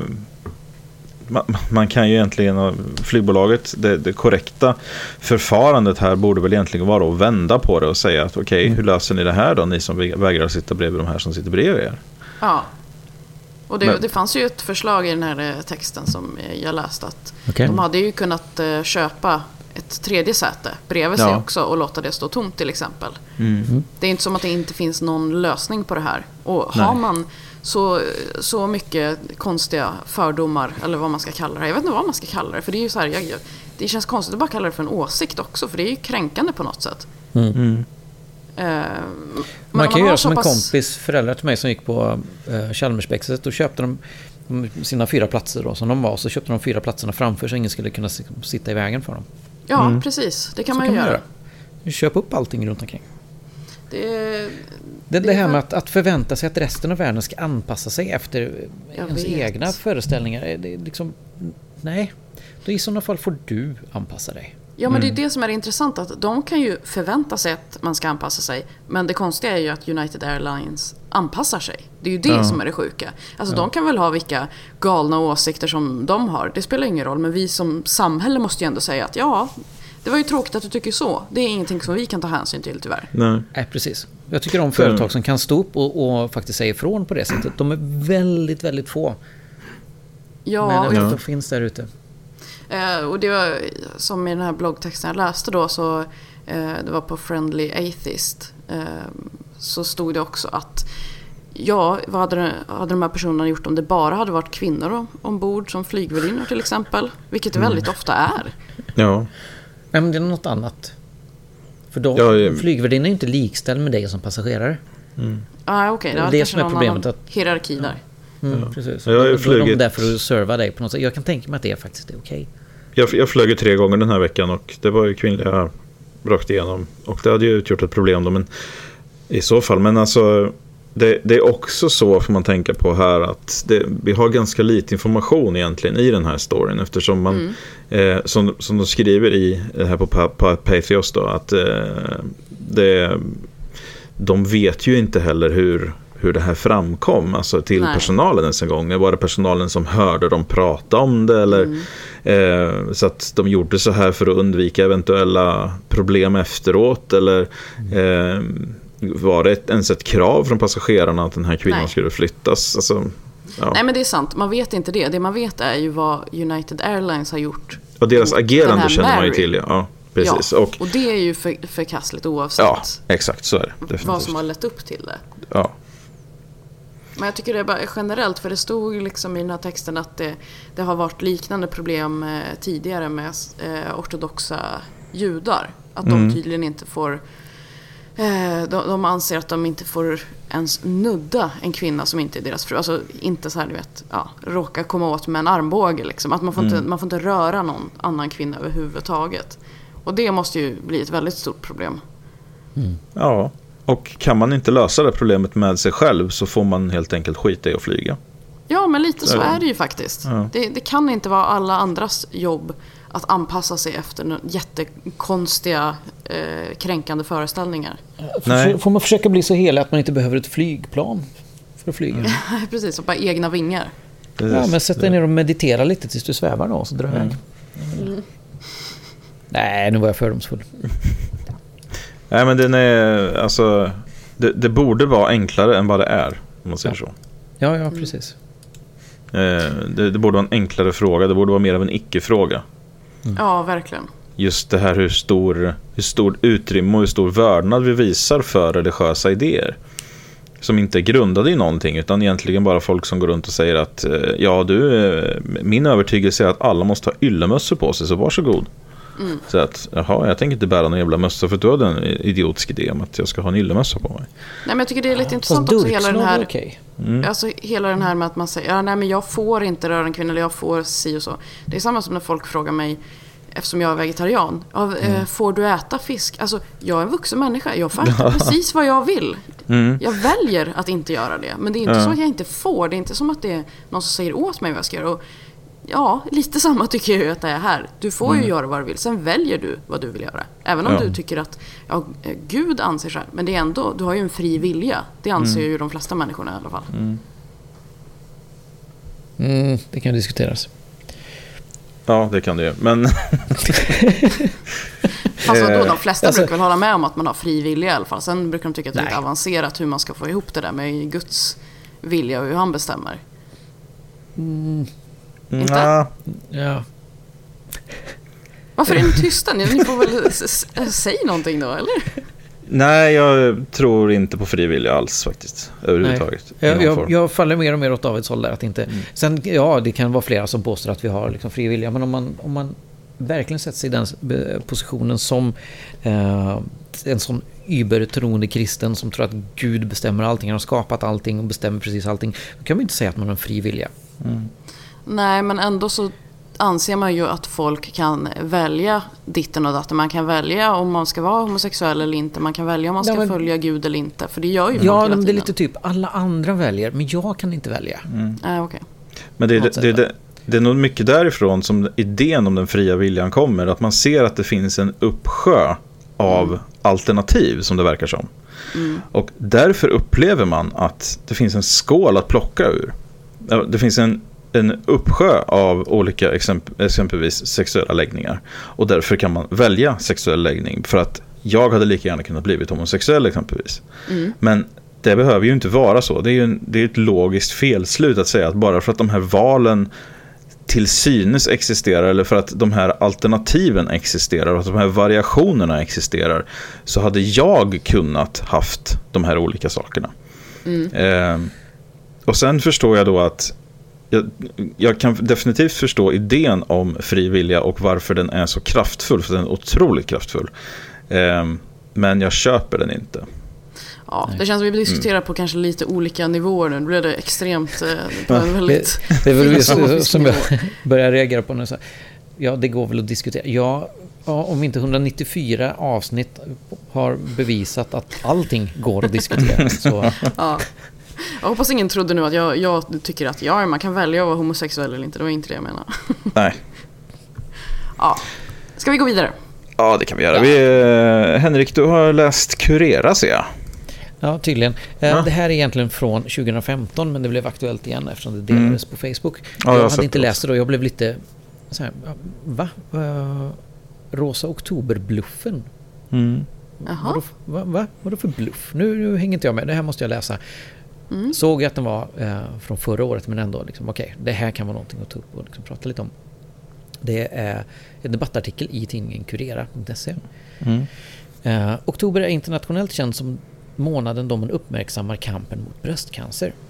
man, man kan ju egentligen, flygbolaget, det, det korrekta förfarandet här borde väl egentligen vara att vända på det och säga att okej, okay, mm. hur löser ni det här då, ni som vägrar sitta bredvid de här som sitter bredvid er? Ja. Och det, det fanns ju ett förslag i den här texten som jag läste att okay. de hade ju kunnat köpa ett tredje säte bredvid ja. sig också och låta det stå tomt till exempel. Mm. Det är inte som att det inte finns någon lösning på det här. Och Nej. har man så, så mycket konstiga fördomar eller vad man ska kalla det, jag vet inte vad man ska kalla det, för det är ju så här, jag, det känns konstigt att bara kalla det för en åsikt också, för det är ju kränkande på något sätt. Mm. Mm. Uh, man kan göra som pass... en kompis föräldrar till mig som gick på uh, Chalmersbäckset, och köpte de sina fyra platser då, som de var, så köpte de fyra platserna framför så ingen skulle kunna sitta i vägen för dem. Ja, mm. precis. Det kan så man ju kan göra. göra. Köp upp allting runt omkring. Det, det, det, det här med att, att förvänta sig att resten av världen ska anpassa sig efter ens egna föreställningar, det är liksom, nej, då i sådana fall får du anpassa dig. Ja, men mm. det är det som är intressant, att de kan ju förvänta sig att man ska anpassa sig, men det konstiga är ju att United Airlines anpassar sig. Det är ju det ja. som är det sjuka. Alltså ja. de kan väl ha vilka galna åsikter som de har, det spelar ingen roll, men vi som samhälle måste ju ändå säga att ja, det var ju tråkigt att du tycker så. Det är ingenting som vi kan ta hänsyn till tyvärr. Nej, Nej precis. Jag tycker om företag som kan stå upp och, och faktiskt säga ifrån på det sättet. De är väldigt, väldigt få. Ja, men och jag... de finns där ute. Eh, och det var som i den här bloggtexten jag läste då, så eh, det var på Friendly Atheist, eh, så stod det också att ja, vad hade, hade de här personerna gjort om det bara hade varit kvinnor ombord som flygvärdinnor till exempel, vilket det väldigt mm. ofta är. Ja. Nej, men det är något annat. För då, ja, ja. flygvärdinnan är inte likställd med dig som passagerare. Mm. Ah, okay. Det, det är det som är problemet. Att, hierarki där. Mm, ja. Precis. Jag har flugit... Då är de där för att serva dig på något sätt. Jag kan tänka mig att det är faktiskt okej. Okay. Jag, jag flög tre gånger den här veckan och det var ju kvinnliga rakt igenom. Och det hade ju utgjort ett problem då, men i så fall. Men alltså, det, det är också så, får man tänka på här, att det, vi har ganska lite information egentligen i den här storyn, eftersom man, mm. eh, som, som de skriver i det här på, på Pathos då, att eh, det, de vet ju inte heller hur hur det här framkom, alltså till Nej. personalen ens en gång. Var det personalen som hörde dem prata om det, eller mm. eh, så att de gjorde så här för att undvika eventuella problem efteråt, eller eh, var det ett, ens ett krav från passagerarna att den här kvinnan Nej. skulle flyttas? Alltså, ja. Nej, men det är sant. Man vet inte det. Det man vet är ju vad United Airlines har gjort. Och deras agerande känner man ju till, ja. ja. Precis. Ja, och, och det är ju för, förkastligt oavsett ja, exakt, så är det. Definitivt. Vad som har lett upp till det. Ja. Men jag tycker det är bara generellt, för det stod liksom i den här texten att det, det har varit liknande problem eh, tidigare med eh, ortodoxa judar. Att mm. de tydligen inte får, eh, de, de anser att de inte får ens nudda en kvinna som inte är deras fru. Alltså inte så här, du vet, ja, råka komma åt med en armbåge liksom. Att man får, mm. inte, man får inte röra någon annan kvinna överhuvudtaget. Och det måste ju bli ett väldigt stort problem. Mm. Ja. Och kan man inte lösa det problemet med sig själv så får man helt enkelt skita i att flyga. Ja, men lite så är det ju faktiskt. Ja. Det, det kan inte vara alla andras jobb att anpassa sig efter jättekonstiga, eh, kränkande föreställningar. Nej. Får man försöka bli så helig att man inte behöver ett flygplan för att flyga? Mm. Precis, och bara egna vingar. Precis. Ja, men sätt dig ner och meditera lite tills du svävar då, så drar jag. Mm. Mm. Nej, nu var jag fördomsfull. Nej, men den är, alltså, det, det borde vara enklare än vad det är, om man säger ja. så. Ja, ja, precis. Eh, det, det borde vara en enklare fråga. Det borde vara mer av en icke-fråga. Mm. Ja, verkligen. Just det här hur stor, hur stor utrymme och hur stor vördnad vi visar för religiösa idéer. Som inte är grundade i någonting, utan egentligen bara folk som går runt och säger att ja, du, min övertygelse är att alla måste ha yllemössor på sig, så varsågod. Mm. Så att, jaha, jag tänker inte bära någon jävla mössa för att du har en idiotisk idé om att jag ska ha en yllemössa på mig. Nej, men jag tycker det är lite ja, intressant också hela den här okay. mm. alltså hela den här med att man säger ja, nej men jag får inte röra en kvinna eller jag får si och så. Det är samma som när folk frågar mig, eftersom jag är vegetarian, ja, mm. får du äta fisk? Alltså, jag är en vuxen människa, jag får äta precis vad jag vill. Mm. Jag väljer att inte göra det, men det är inte ja. så att jag inte får. Det är inte som att det är någon som säger åt mig vad jag ska göra. Och ja, lite samma tycker jag att det är här. Du får ju mm. göra vad du vill. Sen väljer du vad du vill göra. Även om ja. du tycker att ja, Gud anser så här. Men det är ändå, du har ju en fri vilja. Det anser mm. ju de flesta människorna i alla fall. Mm. Mm, det kan diskuteras. Ja, det kan det ju. Men fast då, de flesta alltså, brukar väl hålla med om att man har fri vilja i alla fall. Sen brukar de tycka att det är lite avancerat hur man ska få ihop det där med Guds vilja och hur han bestämmer. Mm. Inte? Ja. ja. Varför är ni tysta? Ni får väl säga någonting då, eller? Nej, jag tror inte på frivilliga alls faktiskt. Överhuvudtaget. Jag, jag, jag faller mer och mer åt Davids håll där. Att inte, mm. Sen, ja, det kan vara flera som påstår att vi har liksom frivilliga. Men om man, om man verkligen sätter sig i den positionen som eh, en sån übertroende kristen som tror att Gud bestämmer allting, han har skapat allting och bestämmer precis allting, då kan man inte säga att man har en frivilliga. Mm. Nej, men ändå så anser man ju att folk kan välja ditten och datten. Man kan välja om man ska vara homosexuell eller inte. Man kan välja om man ska ja, men, följa Gud eller inte. För det gör ju folk ja, hela men det är tiden. Lite typ, alla andra väljer, men jag kan inte välja. Mm. Äh, okay. Men det är, det, det, det, det är nog mycket därifrån som idén om den fria viljan kommer. Att man ser att det finns en uppsjö av mm. alternativ som det verkar som. Mm. Och därför upplever man att det finns en skål att plocka ur. Det finns en en uppsjö av olika exemp- exempelvis sexuella läggningar. Och därför kan man välja sexuell läggning. För att jag hade lika gärna kunnat blivit homosexuell exempelvis. Mm. Men det behöver ju inte vara så. Det är ju en, det är ett logiskt felslut att säga att bara för att de här valen till synes existerar, eller för att de här alternativen existerar och att de här variationerna existerar, så hade jag kunnat haft de här olika sakerna. Mm. Eh, och sen förstår jag då att Jag, jag kan definitivt förstå idén om frivilliga och varför den är så kraftfull, för den är otroligt kraftfull. Eh, men jag köper den inte. Ja, det känns som vi diskuterar mm. på kanske lite olika nivåer nu. Nu blir det extremt eh, på en väldigt det, det är väl just som jag börjar reagera på nu. Så, ja, det går väl att diskutera. Ja, ja, om inte etthundranittiofyra avsnitt har bevisat att allting går att diskutera. Så... Ja. Jag hoppas ingen trodde nu att jag, jag tycker att ja, man kan välja att vara homosexuell eller inte. Det var inte det jag menar. Nej. Ja. Ska vi gå vidare? Ja, det kan vi göra. Ja. Vi, eh, Henrik, du har läst Kurera, ser jag. Ja, tydligen. Ja. Det här är egentligen från tjugohundrafemton, men det blev aktuellt igen eftersom det delades mm. på Facebook. Ja, jag, jag hade inte läst det då. Jag blev lite så här, va? Uh, Rosa Oktober-bluffen? Mm. Vadå, va, va? Vadå för bluff? Nu, nu hänger inte jag med. Det här måste jag läsa. Mm. Såg att den var eh, från förra året, men ändå liksom, okej, okay, det här kan vara någonting att ta upp och liksom prata lite om. Det är en debattartikel i tidningen kurera punkt se. Mm. Eh, oktober är internationellt känd som månaden då man uppmärksammar kampen mot bröstcancer.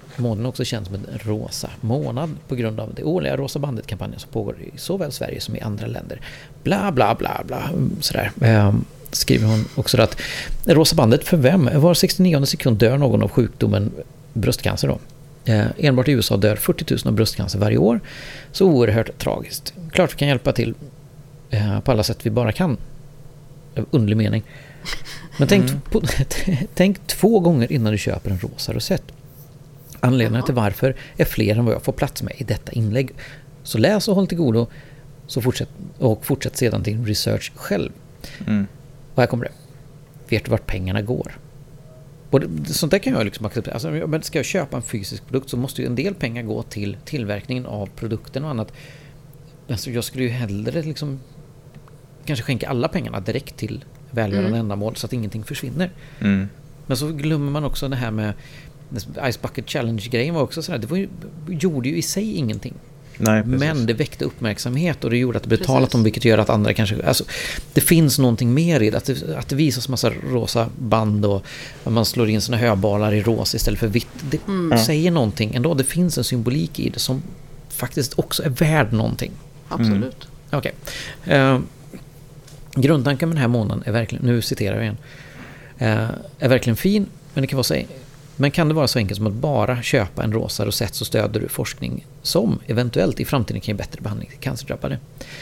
Månaden är också känd som en rosa månad på grund av det årliga Rosa bandet-kampanjen som pågår i såväl Sverige som i andra länder. Bla bla bla bla. Sådär. Eh, skriver hon också att Rosa bandet för vem? Var sextionionde sekund dör någon av sjukdomen bröstcancer då. Eh, enbart i U S A dör fyrtio tusen av bröstcancer varje år. Så oerhört tragiskt. Klart vi kan hjälpa till eh, på alla sätt vi bara kan. Underlig mening. Men tänk, mm. på, tänk två gånger innan du köper en rosa rosett. Anledningen till varför är fler än vad jag får plats med i detta inlägg. Så läs och håll till godo så fortsätt, och fortsätt sedan din research själv. Mm. Och här kommer det. Vet du vart pengarna går? Och det, sånt där kan jag liksom acceptera. Alltså, men ska jag köpa en fysisk produkt så måste ju en del pengar gå till tillverkningen av produkten och annat. Alltså, jag skulle ju hellre liksom kanske skänka alla pengarna direkt till välgörande mm. ändamål så att ingenting försvinner. Mm. Men så glömmer man också det här med Ice Bucket Challenge-grejen var också sådär. Det var ju, gjorde ju i sig ingenting. Nej, men det väckte uppmärksamhet och det gjorde att det betalat om, vilket gör att andra kanske... Alltså, det finns någonting mer i det. Att det, att det visas massa rosa band och att man slår in sina höbalar i rosa istället för vitt. Det mm. säger någonting ändå. Det finns en symbolik i det som faktiskt också är värd någonting. Absolut. Mm. Okej. Okay. Uh, grundtanken med den här månaden är verkligen... Nu citerar jag igen. Uh, är verkligen fin, men det kan vara så... Men kan det vara så enkelt som att bara köpa en rosa rosett så stöder du forskning som eventuellt i framtiden kan ge bättre behandling till cancerdrabbade?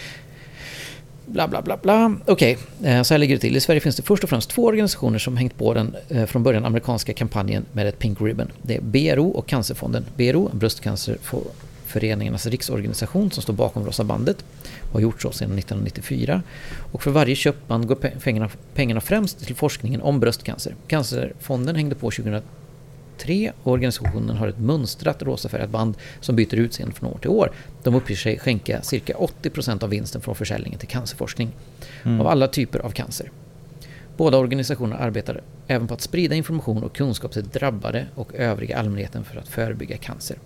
Bla bla bla bla. Okej, okay. Så här ligger det till. I Sverige finns det först och främst två organisationer som hängt på den från början amerikanska kampanjen med ett pink ribbon. Det är B R O och Cancerfonden. B R O, Bröstcancerföreningarnas riksorganisation som står bakom Rosa bandet, har gjort så sedan nittonhundranittiofyra. Och för varje köpt band går pengarna, pengarna främst till forskningen om bröstcancer. Cancerfonden hängde på tjugohundratre. Organisationen har ett mönstrat rosafärgat band som byter utseende från år till år. De uppger sig skänka cirka åttio procent av vinsten från försäljningen till cancerforskning mm. av alla typer av cancer. Båda organisationerna arbetar även på att sprida information och kunskap till drabbade och övriga allmänheten för att förebygga cancer.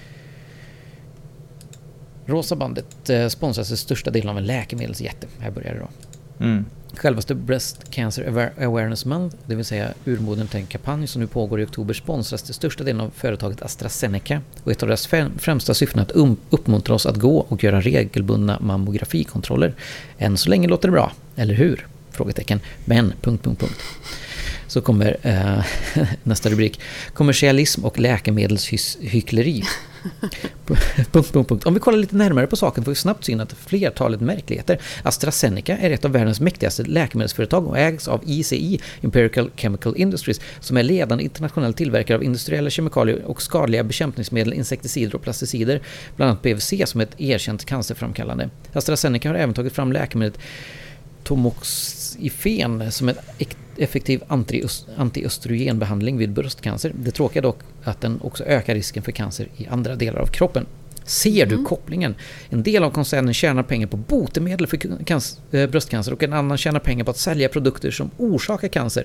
Rosa bandet sponsras till största delen av en läkemedelsjätte. Här börjar det då. Mm. Självaste Breast Cancer Awareness Month, det vill säga urmoden till en kampanj som nu pågår i oktober, sponsras till största delen av företaget AstraZeneca och ett av deras främsta syften att um, uppmuntra oss att gå och göra regelbundna mammografikontroller. Än så länge låter det bra, eller hur? Frågetecken. Men, punkt, punkt, punkt. Så kommer eh, nästa rubrik. Kommersialism och läkemedelshyckleri. punkt, punkt, punkt. Om vi kollar lite närmare på saken får vi snabbt syn att flertalet märkligheter. AstraZeneca är ett av världens mäktigaste läkemedelsföretag och ägs av I C I, Empirical Chemical Industries, som är ledande internationell tillverkare av industriella kemikalier och skadliga bekämpningsmedel, insekticider och plasticider, bland annat P V C som är ett erkänt cancerframkallande. AstraZeneca har även tagit fram läkemedlet Tamoxifen som ett effektiv antiöstrogenbehandling vid bröstcancer. Det tråkiga dock att den också ökar risken för cancer i andra delar av kroppen. Ser du mm. kopplingen? En del av koncernen tjänar pengar på botemedel för cancer, bröstcancer och en annan tjänar pengar på att sälja produkter som orsakar cancer.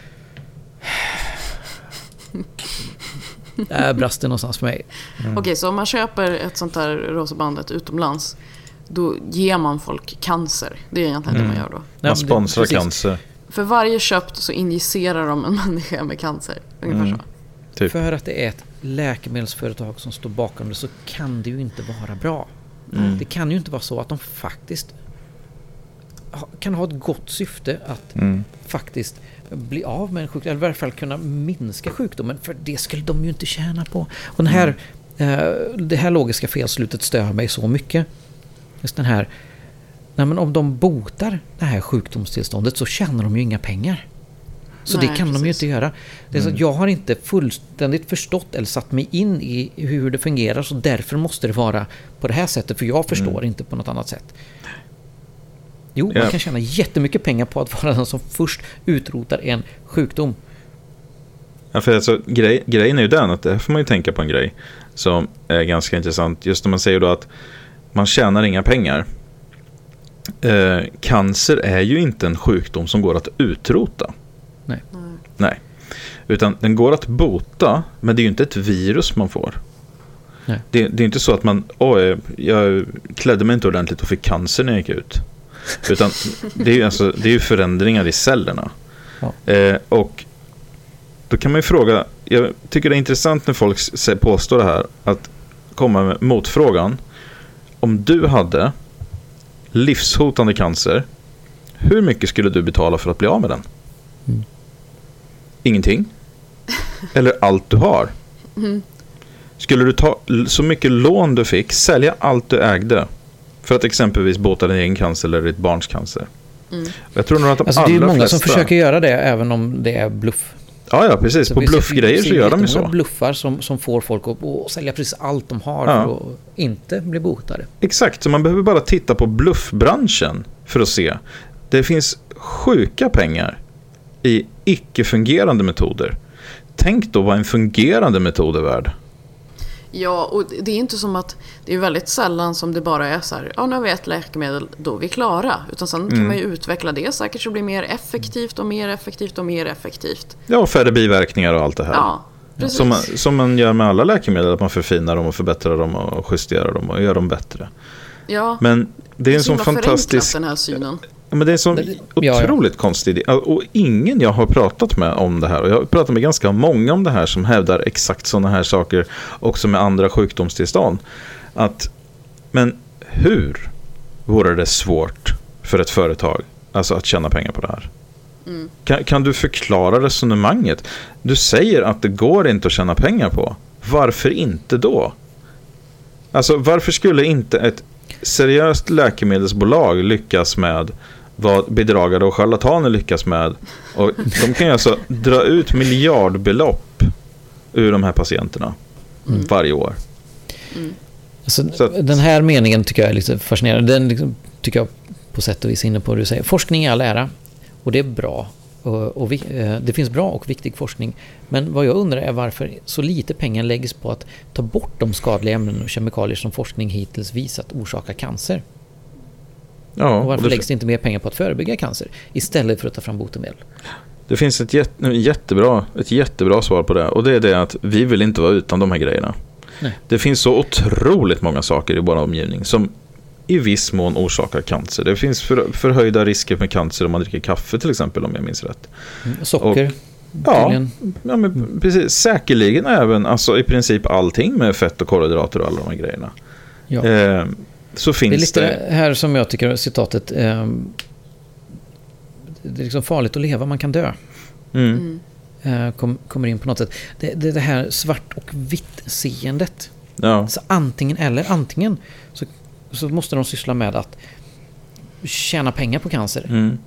Det är brasten någonstans för mig. Mm. Okej, okay, så om man köper ett sånt här rosa bandet utomlands, då ger man folk cancer. Det är egentligen mm. det man gör då. Man sponsrar det, cancer. För varje köpt så injicerar de en människa med cancer. Ungefär mm. så. Typ. För att det är ett läkemedelsföretag som står bakom det så kan det ju inte vara bra. Mm. Det kan ju inte vara så att de faktiskt kan ha ett gott syfte att mm. faktiskt bli av med en sjukdom, eller i alla fall kunna minska sjukdomen, för det skulle de ju inte tjäna på. Och den här, mm. eh, det här logiska felslutet stör mig så mycket. Just den här, nej men om de botar det här sjukdomstillståndet så tjänar de ju inga pengar. Så nej, det kan precis. De ju inte göra. Det är så att jag har inte fullständigt förstått eller satt mig in i hur det fungerar, så därför måste det vara på det här sättet, för jag förstår mm. inte på något annat sätt. Jo, ja. Man kan tjäna jättemycket pengar på att vara den som först utrotar en sjukdom. Ja, för alltså, grej, grejen är ju den att det får man ju tänka på en grej som är ganska intressant. Just när man säger då att man tjänar inga pengar. Eh, cancer är ju inte en sjukdom som går att utrota. Nej. Nej. Utan den går att bota, men det är ju inte ett virus man får. Nej. Det, det är inte så att man, åh, jag klädde mig inte ordentligt och fick cancer när jag gick ut. Utan det är ju alltså, det är ju förändringar i cellerna. Ja. Eh, och då kan man ju fråga, jag tycker det är intressant när folk påstår det här, att komma med motfrågan. Om du hade livshotande cancer, hur mycket skulle du betala för att bli av med den? Mm. Ingenting? Eller allt du har? Mm. Skulle du ta så mycket lån du fick, sälja allt du ägde för att exempelvis bota din egen cancer eller ditt barns cancer? Mm. Jag tror nog att de alltså, allra det är ju många flesta... som försöker göra det även om det är bluff. Ja, ja, precis. Så på bluffgrejer så gör de ju så. Bluffar som, som får folk att, att sälja precis allt de har ja. för att inte bli botade. Exakt, så man behöver bara titta på bluffbranschen för att se. Det finns sjuka pengar i icke-fungerande metoder. Tänk då vad en fungerande metod är värd. Ja, och det är inte som att det är väldigt sällan som det bara är så här, ja, nu har vi ett läkemedel, då är vi klara. Utan sen kan mm. man ju utveckla det säkert så det blir mer effektivt och mer effektivt och mer effektivt. Ja, och färre biverkningar och allt det här. Ja, precis. Som man, som man gör med alla läkemedel, att man förfinar dem och förbättrar dem och justerar dem och gör dem bättre. Ja, men det är en sån fantastisk... den här synen. Men det är en sån otroligt ja, ja. konstig idé. Och ingen jag har pratat med om det här, och jag har pratat med ganska många om det här som hävdar exakt sådana här saker också med andra sjukdomstillstånd. Att, men hur vore det svårt för ett företag alltså att tjäna pengar på det här? Mm. Kan, kan du förklara resonemanget? Du säger att det går inte att tjäna pengar på. Varför inte då? Alltså varför skulle inte ett seriöst läkemedelsbolag lyckas med vad bedragare och charlataner lyckas med? Och de kan ju alltså dra ut miljardbelopp ur de här patienterna mm. varje år. Mm. Alltså, att, den här meningen tycker jag är lite fascinerande. Den liksom, tycker jag på sätt och vis inne på det du säger. Forskning är all ära och det är bra. Och, och vi, eh, det finns bra och viktig forskning. Men vad jag undrar är varför så lite pengar läggs på att ta bort de skadliga ämnen och kemikalier som forskning hittills visat orsakar cancer. Ja, och varför och det läggs det inte mer pengar på att förebygga cancer istället för att ta fram botemedel? Det finns ett jätte, jättebra, ett jättebra svar på det. Och det är det att vi vill inte vara utan de här grejerna. Nej. Det finns så otroligt många saker i vår omgivning som i viss mån orsakar cancer. Det finns för, förhöjda risker med cancer om man dricker kaffe till exempel, om jag minns rätt. Mm, socker. Och, ja, ja men precis. Säkerligen även alltså, i princip allting med fett och kolhydrater och alla de här grejerna. Ja. Eh, så finns det är lite det... här som jag tycker citatet eh, det är liksom farligt att leva, man kan dö. Mm. Eh, kom, kommer in på något sätt. Det, det, det här svart och vitt seendet. Ja. Så antingen eller antingen så så måste de syssla med att tjäna pengar på cancer. Mm.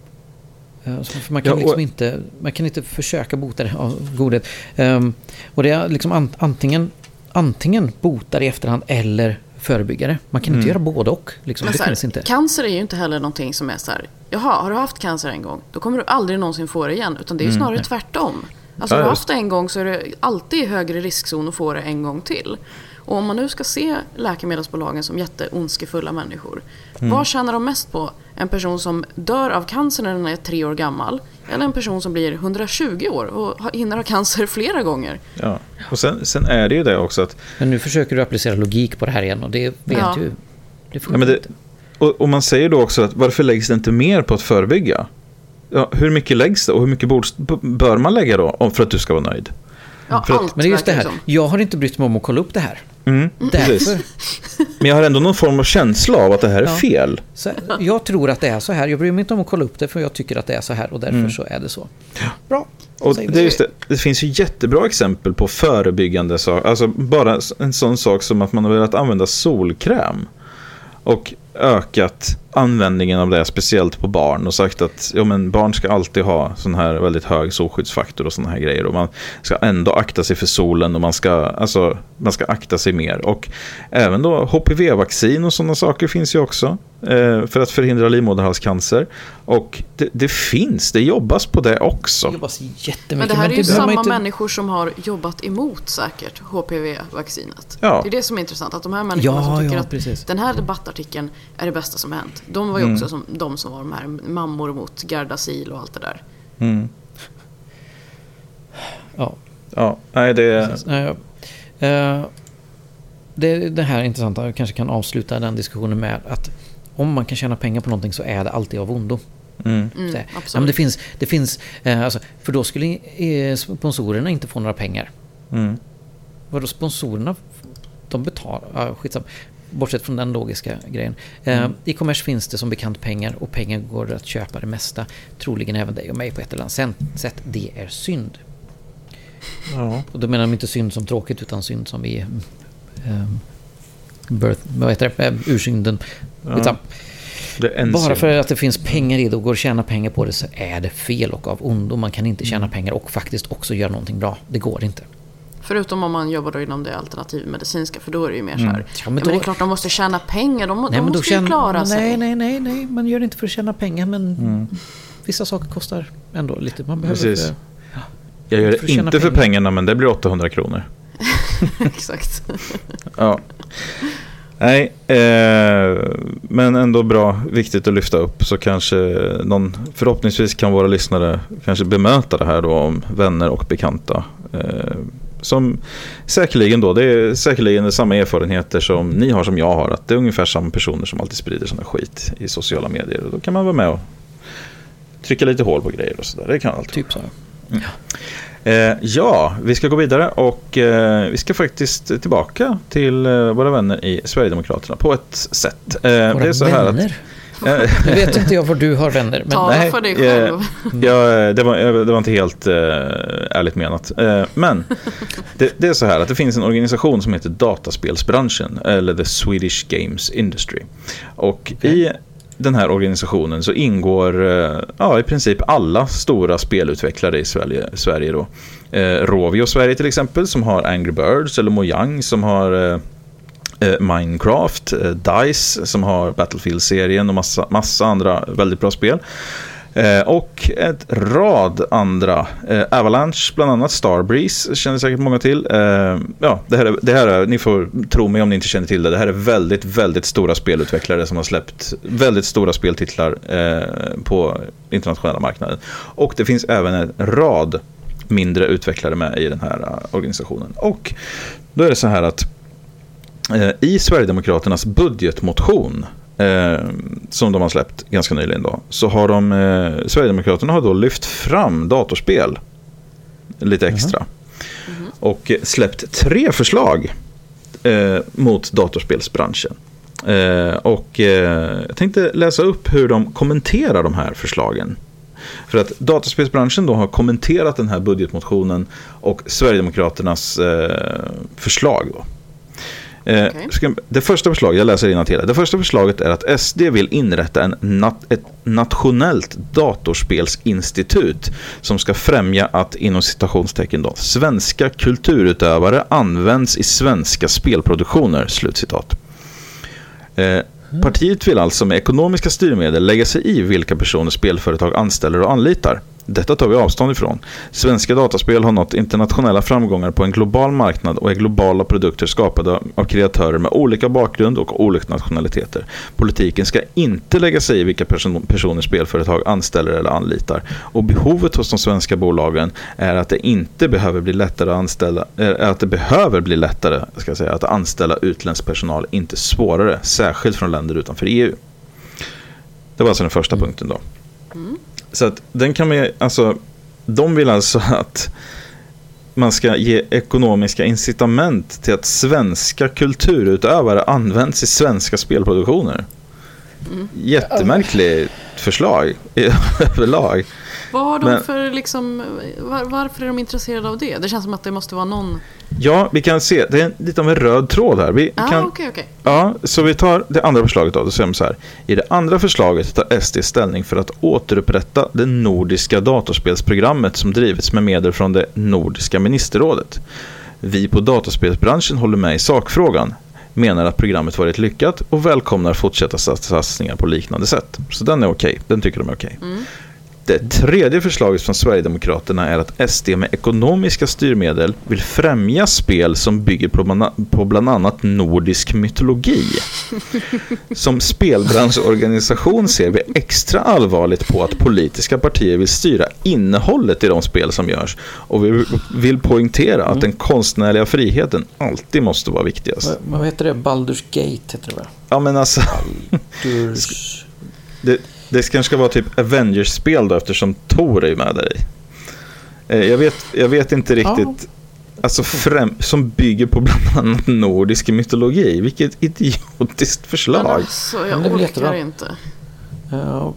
Så för man kan ja, och... liksom inte man kan inte försöka bota det av godhet. Um, och det är liksom an, antingen antingen bota det i efterhand eller förebygga det. Man kan mm. inte göra både och. Liksom. Det här, finns inte. Cancer är ju inte heller någonting som är så här, jaha, har du haft cancer en gång? Då kommer du aldrig någonsin få det igen. Utan det är ju snarare mm. tvärtom. Alltså har du haft det en gång så är det alltid i högre riskzon att få det en gång till. Och om man nu ska se läkemedelsbolagen som jätteondskefulla människor, mm. vad tjänar de mest på? En person som dör av cancer när den är tre år gammal, eller en person som blir hundratjugo år och hinner ha cancer flera gånger? Ja, och sen, sen är det ju det också att... Men nu försöker du applicera logik på det här igen och det vet ja. ju... Det ja, men det, och, och man säger då också att varför läggs det inte mer på att förebygga? Ja, hur mycket läggs det och hur mycket bord, bör man lägga då för att du ska vara nöjd? Ja, för allt, att, men det är just det här. Jag har inte brytt mig om att kolla upp det här. Mm, precis. Men jag har ändå någon form av känsla av att det här är ja. fel. Så jag tror att det är så här. Jag bryr mig inte om att kolla upp det för jag tycker att det är så här och därför mm. så är det så. Ja. Bra. Och det, är just det. Det finns ju jättebra exempel på förebyggande saker. Alltså bara en sån sak som att man har velat använda solkräm och ökat användningen av det, speciellt på barn, och sagt att ja, men barn ska alltid ha sån här väldigt hög solskyddsfaktor och såna här grejer, och man ska ändå akta sig för solen och man ska, alltså, man ska akta sig mer. Och även då H P V-vaccin och sådana saker finns ju också eh, för att förhindra livmoderhalscancer, och det, det finns, det jobbas på det också. Det jobbas jättemycket. Men det här är ju samma inte... människor som har jobbat emot säkert H P V-vaccinet. Ja. Det är det som är intressant, att de här människorna ja, som tycker ja, att precis. Den här debattartikeln är det bästa som hänt. De var ju också mm. som, de som var de här mammor mot Gardasil och allt det där. Mm. Ja. Ja, nej det är... Uh, uh, det, det här är intressant. Jag kanske kan avsluta den diskussionen med att om man kan tjäna pengar på någonting så är det alltid av ondo. Mm. Mm, ja, men det finns, det finns eh, alltså, för då skulle eh, sponsorerna inte få några pengar. Mm. Vadå sponsorerna? De betalar, ja, skitsam. Bortsett från den logiska grejen. Eh, Mm. I kommers finns det som bekant pengar, och pengar går att köpa det mesta. Troligen även dig och mig på ett eller annat sätt. Det är synd. Ja. Och då menar de inte synd som tråkigt, utan synd som vi eh, birth, vad heter det? Ursynden. Ja. Bara för att det finns pengar i det och går att tjäna pengar på det, så är det fel och av ondo. Man kan inte tjäna pengar och faktiskt också göra någonting bra. Det går inte. Förutom om man jobbar då inom det alternativmedicinska, för då är det ju mer så här. Mm. Ja, men, ja, då, men det är klart de måste tjäna pengar, de, nej, de men måste tjäna, ju klara nej, sig. Nej, nej, nej, man gör det inte för att tjäna pengar, men mm. vissa saker kostar ändå lite. Man behöver Precis. För, ja, jag gör det för inte för pengarna, men det blir åttahundra kronor. Exakt. Ja. Nej, eh, men ändå bra, viktigt att lyfta upp, så kanske någon, förhoppningsvis kan våra lyssnare kanske bemöta det här då om vänner och bekanta. Eh, som säkerligen då, det är säkerligen samma erfarenheter som ni har som jag har, att det är ungefär samma personer som alltid sprider såna skit i sociala medier, och då kan man vara med och trycka lite hål på grejer och sådär. Det kan alltid typ så. Mm. Eh, ja, vi ska gå vidare och eh, vi ska faktiskt tillbaka till eh, våra vänner i Sverigedemokraterna på ett sätt. Eh, det är så här vänner? Att eh, jag vet inte jag var du har vänner, men ta nej, för dig själv. Eh, ja, det var det var inte helt eh, ärligt menat. Eh, men det, det är så här att det finns en organisation som heter Dataspelsbranschen, eller The Swedish Games Industry. Och okay. i den här organisationen så ingår ja, i princip alla stora spelutvecklare i Sverige, Sverige då. Eh, Rovio Sverige till exempel, som har Angry Birds, eller Mojang som har eh, Minecraft, eh, DICE som har Battlefield-serien och massa, massa andra väldigt bra spel. Eh, och ett rad andra. Eh, Avalanche, bland annat Starbreeze, känner säkert många till. Eh, ja, det här, är, det här är, ni får tro mig om ni inte känner till det. Det här är väldigt, väldigt stora spelutvecklare som har släppt väldigt stora speltitlar eh, på internationella marknaden. Och det finns även en rad mindre utvecklare med i den här uh, organisationen. Och då är det så här att eh, i Sverigedemokraternas budgetmotion Eh, som de har släppt ganska nyligen då, så har de eh, Sverigedemokraterna har då lyft fram datorspel lite extra. Mm-hmm. Och släppt tre förslag eh, mot datorspelsbranschen. Eh, och eh, jag tänkte läsa upp hur de kommenterar de här förslagen. För att datorspelsbranschen då har kommenterat den här budgetmotionen och Sverigedemokraternas eh, förslag då. Okay. Det första förslaget, jag läser innantill. Det första förslaget är att S D vill inrätta en nat- ett nationellt datorspelsinstitut som ska främja att, inom citationstecken då, svenska kulturutövare används i svenska spelproduktioner, slutcitat. Eh, partiet vill alltså med ekonomiska styrmedel lägga sig i vilka personer spelföretag anställer och anlitar. Detta tar vi avstånd ifrån. Svenska dataspel har nått internationella framgångar på en global marknad och är globala produkter skapade av kreatörer med olika bakgrund och olika nationaliteter. Politiken ska inte lägga sig i vilka person- personer spelföretag anställer eller anlitar. Och behovet hos de svenska bolagen är att det inte behöver bli lättare att anställa, äh, att det behöver bli lättare, ska jag säga, att anställa utländsk personal, inte svårare, särskilt från länder utanför E U. Det var alltså den första mm. punkten då. Mm. Så att den kan man, alltså, de vill alltså att man ska ge ekonomiska incitament till att svenska kulturutövare används i svenska spelproduktioner. Mm. Jättemärkligt förslag överlag. Vad har de Men, för liksom, var, varför är de intresserade av det? Det känns som att det måste vara någon... Ja, vi kan se, det är lite av en röd tråd här. Vi ah, kan, okay, okay. Ja, så vi tar det andra förslaget då, då säger de så här. I det andra förslaget tar S D ställning för att återupprätta det nordiska datorspelsprogrammet som drivits med medel från det nordiska ministerrådet. Vi på datorspelsbranschen håller med i sakfrågan, menar att programmet varit lyckat och välkomnar fortsatta satsningar på liknande sätt. Så den är okej, okay. Den tycker de är okej. Okay. Mm. Det tredje förslaget från Sverigedemokraterna är att S D med ekonomiska styrmedel vill främja spel som bygger på, på bland annat nordisk mytologi. Som spelbranschorganisation ser vi extra allvarligt på att politiska partier vill styra innehållet i de spel som görs, och vi vill poängtera att den konstnärliga friheten alltid måste vara viktigast. Vad heter det? Baldur's Gate heter det väl? Ja, men alltså... Baldur's... det Det kanske ska vara typ Avengers-spel då, eftersom Thor är med där i. Jag vet, jag vet inte riktigt. Ja. Alltså främ, som bygger på bland annat nordisk mytologi. Vilket idiotiskt förslag. Alltså, jag orkar jättebra. inte. Uh,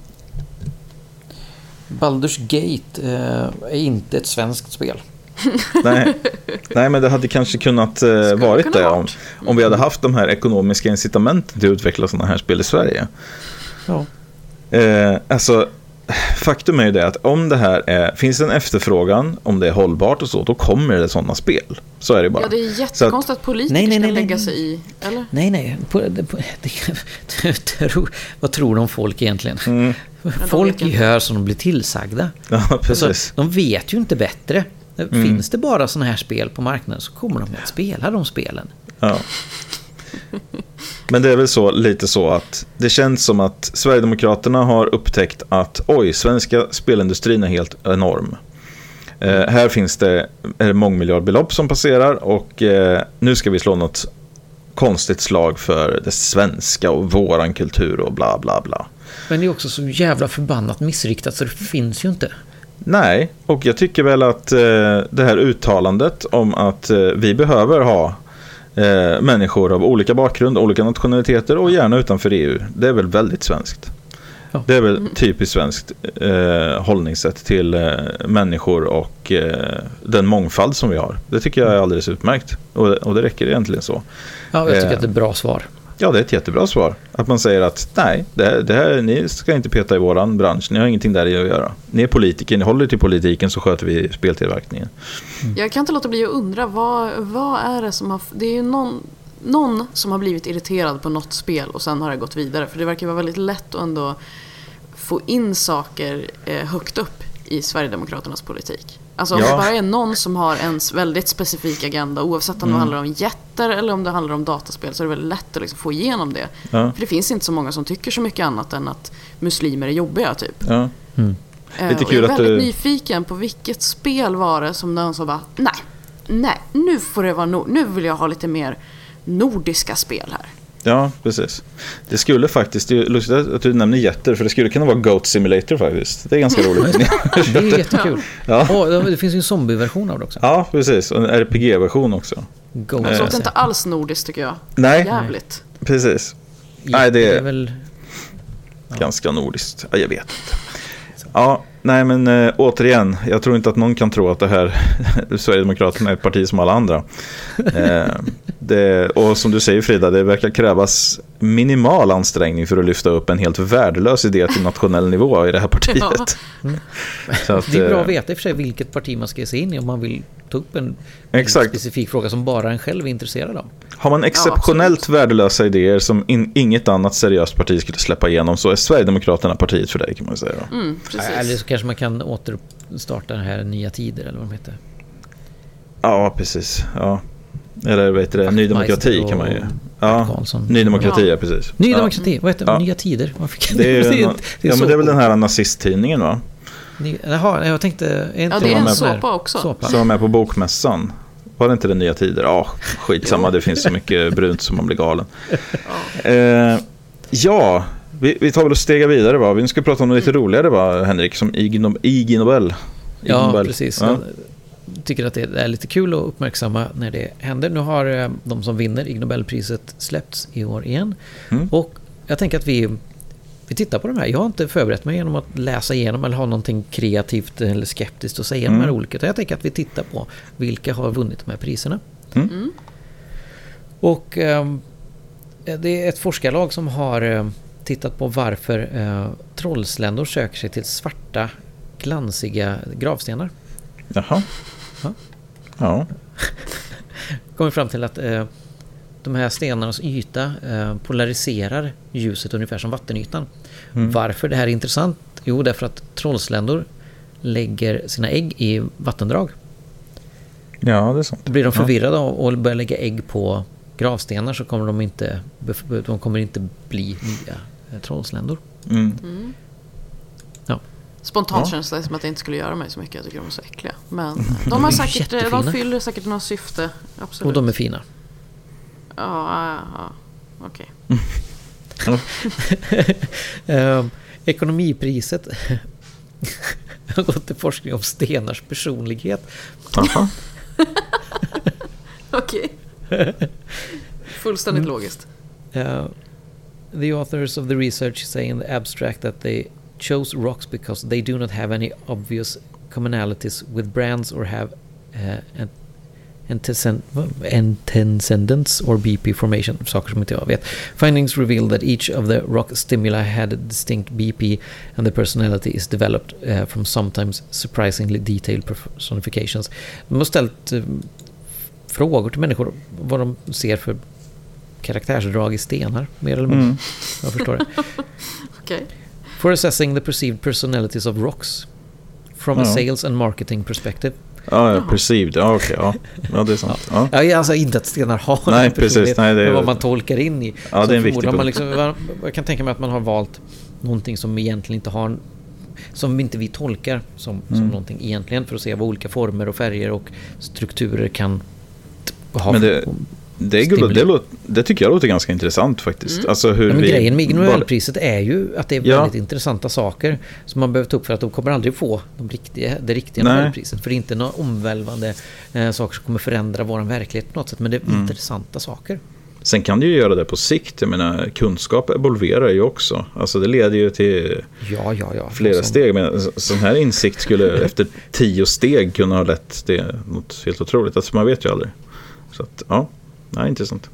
Baldur's Gate uh, är inte ett svenskt spel. Nej. Nej, men det hade kanske kunnat uh, varit det om, om vi hade haft de här ekonomiska incitamenten till att utveckla sådana här spel i Sverige. Ja. Uh, alltså faktum är ju det att om det här är, finns en efterfrågan, om det är hållbart och så, då kommer det sådana spel. Så är det bara. Ja, det är jättekonstigt att, att politiker nej, nej, nej, ska lägga sig i, eller? Nej, nej. På, på, det, tro, vad tror de folk egentligen? Mm. Folk gör som de blir tillsagda. Ja, precis. Alltså, de vet ju inte bättre. Mm. Finns det bara såna här spel på marknaden så kommer de att spela de spelen. Ja. Men det är väl så, lite så att det känns som att Sverigedemokraterna har upptäckt att oj, svenska spelindustrin är helt enorm. Eh, här finns det mångmiljardbelopp som passerar och eh, nu ska vi slå något konstigt slag för det svenska och våran kultur och bla bla bla. Men det är också så jävla förbannat missriktat så det finns ju inte. Nej, och jag tycker väl att eh, det här uttalandet om att eh, vi behöver ha Eh, människor av olika bakgrund, olika nationaliteter och gärna utanför E U. Det är väl väldigt svenskt. Ja. Det är väl typiskt svenskt eh, hållningssätt till eh, människor och eh, den mångfald som vi har. Det tycker jag är alldeles utmärkt. Och, och det räcker egentligen så. Ja, jag tycker eh, att det är ett bra svar. Ja, det är ett jättebra svar. Att man säger att nej, det här, det här, ni ska inte peta i våran bransch. Ni har ingenting där i att göra. Ni är politiker, ni håller till politiken så sköter vi speltillverkningen. Mm. Jag kan inte låta bli att undra, vad, vad är det som har... Det är ju någon, någon som har blivit irriterad på något spel och sen har det gått vidare. För det verkar vara väldigt lätt att ändå få in saker eh, högt upp i Sverigedemokraternas politik. Alltså om ja. det bara är någon som har en väldigt specifik agenda, oavsett om mm. det handlar om jätter eller om det handlar om dataspel, så är det väldigt lätt att liksom få igenom det. Ja. För det finns inte så många som tycker så mycket annat än att muslimer är jobbiga typ. Ja. Mm. Eh, Lite kul jag är väldigt att du... nyfiken på vilket spel var det som någon sa bara, nej, nej, nu får det vara no- nu vill jag ha lite mer nordiska spel här. Ja, precis. Det skulle faktiskt, det är lustigt att du nämner jätter, för det skulle kunna vara Goat Simulator faktiskt. Det är ganska roligt. Det är jättekul. Ja. Oh, det finns ju en zombie-version av det också. Ja, precis. Och en R P G-version också. Goat. Det låter inte alls nordiskt tycker jag. Nej, jävligt. Precis. Ja, nej, det är, det är väl ganska nordiskt. Ja, jag vet inte. Ja, nej men äh, återigen, jag tror inte att någon kan tro att det här Sverigedemokraterna är ett parti som alla andra. eh, det, och som du säger Frida, det verkar krävas minimal ansträngning för att lyfta upp en helt värdelös idé till nationell nivå i det här partiet. Ja. Mm. Så att, det är bra att veta i och för sig vilket parti man ska se in i om man vill ta upp en, en specifik fråga som bara en själv är intresserad av. Har man exceptionellt ja, värdelösa idéer som in, inget annat seriöst parti skulle släppa igenom, så är Sverigedemokraterna partiet för dig, kan man säga. Mm, precis. Eller så kanske man kan återstarta det här Nya Tider eller vad de heter. Ja, precis. Ja. Eller vet du det, Ny Demokrati kan man ju. Ja, Ny Demokrati, ja, precis. Ny Demokrati, vad heter det? Ja. Nya Tider. Det är, det, är, det, är ja, men det är väl den här nazisttidningen, va? Ny, jaha, jag tänkte... Ja, det är en såpa också. Såpa. Som var med på bokmässan. Var det inte det Nya Tider? Ja, skitsamma, det finns så mycket brunt som man blir galen. Ja, eh, ja vi, vi tar väl och stegar vidare, va? Vi ska prata om något lite roligare, va, Henrik, som Ig, no, Ig Nobel. Ig ja, Nobel. Precis. Ja. Jag tycker att det är lite kul att uppmärksamma när det händer. Nu har de som vinner Ig Nobelpriset släppts i år igen. Mm. Och jag tänker att vi, vi tittar på de här. Jag har inte förberett mig genom att läsa igenom eller ha någonting kreativt eller skeptiskt att säga om mm. de här olika. Jag tänker att vi tittar på vilka har vunnit de här priserna. Mm. Mm. Och eh, det är ett forskarlag som har eh, tittat på varför eh, trollsländor söker sig till svarta, glansiga gravstenar. Jaha. Ja. Ja. Kommer fram till att eh, de här stenarnas yta eh, polariserar ljuset ungefär som vattenytan. Mm. Varför det här är intressant? Jo, därför att trollsländor lägger sina ägg i vattendrag. Ja, det är sant. Då blir de förvirrade ja. och börjar lägga ägg på gravstenar, så kommer de inte, de kommer inte bli nya eh, trollsländor. Mm. Mm. Ja. Spontant ja. känns det som att det inte skulle göra mig så mycket. Jag tycker de är så äckliga. Men de, har säkert, de fyller säkert något syfte. Absolut. Och de är fina. Ja, ja, ja. Okej. Okay. uh, Ekonomipriset har gått till forskning om stenars personlighet. Aha. Okej. Fullständigt mm. logiskt. Uh, the authors of the research say in the abstract that they chose rocks because they do not have any obvious commonalities with brands or have uh, antecedents or B P formation, saker som inte jag vet. Findings reveal that each of the rock stimuli had a distinct B P and the personality is developed uh, from sometimes surprisingly detailed personifications. De har ställt uh, frågor till människor vad de ser för karaktärsdrag i stenar, mer eller mindre. Mm. Jag förstår det. Okay. For assessing the perceived personalities of rocks from ja. a sales and marketing perspective. Ja, ja, perceived. Ja, okej. Okay, ja. Ja, det är sant. Ja. Ja. Ja, alltså inte att stenar har nej, precis. Nej, det är vad man tolkar in i. Ja, det är en viktig punkt. Man liksom, jag kan tänka mig att man har valt någonting som egentligen inte har, som inte vi tolkar som, mm. som någonting egentligen, för att se vad olika former och färger och strukturer kan ha. Men det, det, är, det, låter, det tycker jag låter ganska intressant faktiskt. Mm. Alltså hur ja, men vi, grejen med Ig Nobelpriset är ju att det är ja. väldigt intressanta saker som man behöver ta upp, för att de kommer aldrig få de riktiga, det riktiga Nobelpriset. För det är inte några omvälvande eh, saker som kommer förändra vår verklighet på något sätt, men det är mm. intressanta saker. Sen kan du ju göra det på sikt. Jag menar, kunskap evolverar ju också. Alltså det leder ju till ja, ja, ja. flera som... steg. Men sån här insikt skulle efter tio steg kunna ha lett till något helt otroligt. Alltså man vet ju aldrig. Så att, ja, det är intressant.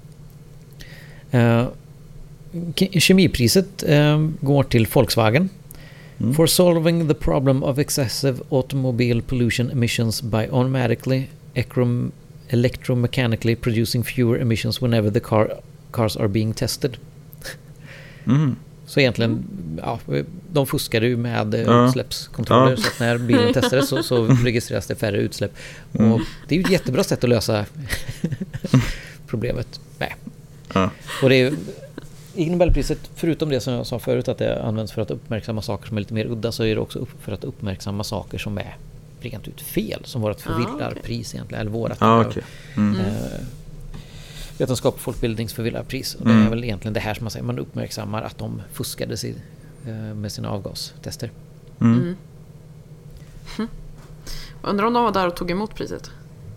Uh, kemipriset uh, går till Volkswagen. Mm. For solving the problem of excessive automobile pollution emissions by automatically ecrom- electromechanically producing fewer emissions whenever the car, cars are being tested. Mm. Så egentligen, ja, de fuskade ju med ja. utsläppskontroller, ja. så att när bilen testades så, så registreras det färre utsläpp. Mm. Och det är ju ett jättebra sätt att lösa problemet. Nej. Ja. Och det är Ig Nobelpriset, förutom det som jag sa förut, att det används för att uppmärksamma saker som är lite mer udda, så är det också upp för att uppmärksamma saker som är rent ut fel, som vårt förvillarpris egentligen, eller vårat ah, okay. mm. eh, vetenskap och folkbildningsförvillarpris. Och det är väl egentligen det här som man säger, man uppmärksammar att de fuskade sig, eh, med sina avgastester. Mm. Mm. Hm. Undrar om de var där och tog emot priset?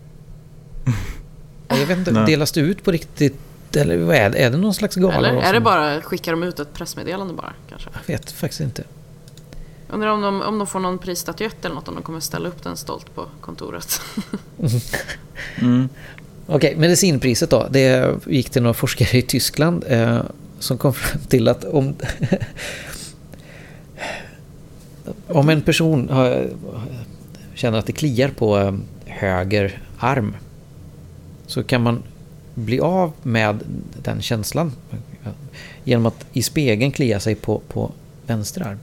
Jag vet inte, delas det ut på riktigt, eller vad är det? Är det någon slags gala? Eller är som... det bara, skickar de ut ett pressmeddelande bara kanske? Jag vet faktiskt inte. Undrar om de, om de får någon prisstatyett eller något, om de kommer ställa upp den stolt på kontoret. mm. Okej, okay, medicinpriset då. Det gick till några forskare i Tyskland eh, som kom fram till att om om en person har, känner att det kliar på eh, höger arm, så kan man bli av med den känslan genom att i spegeln klia sig på, på vänster arm.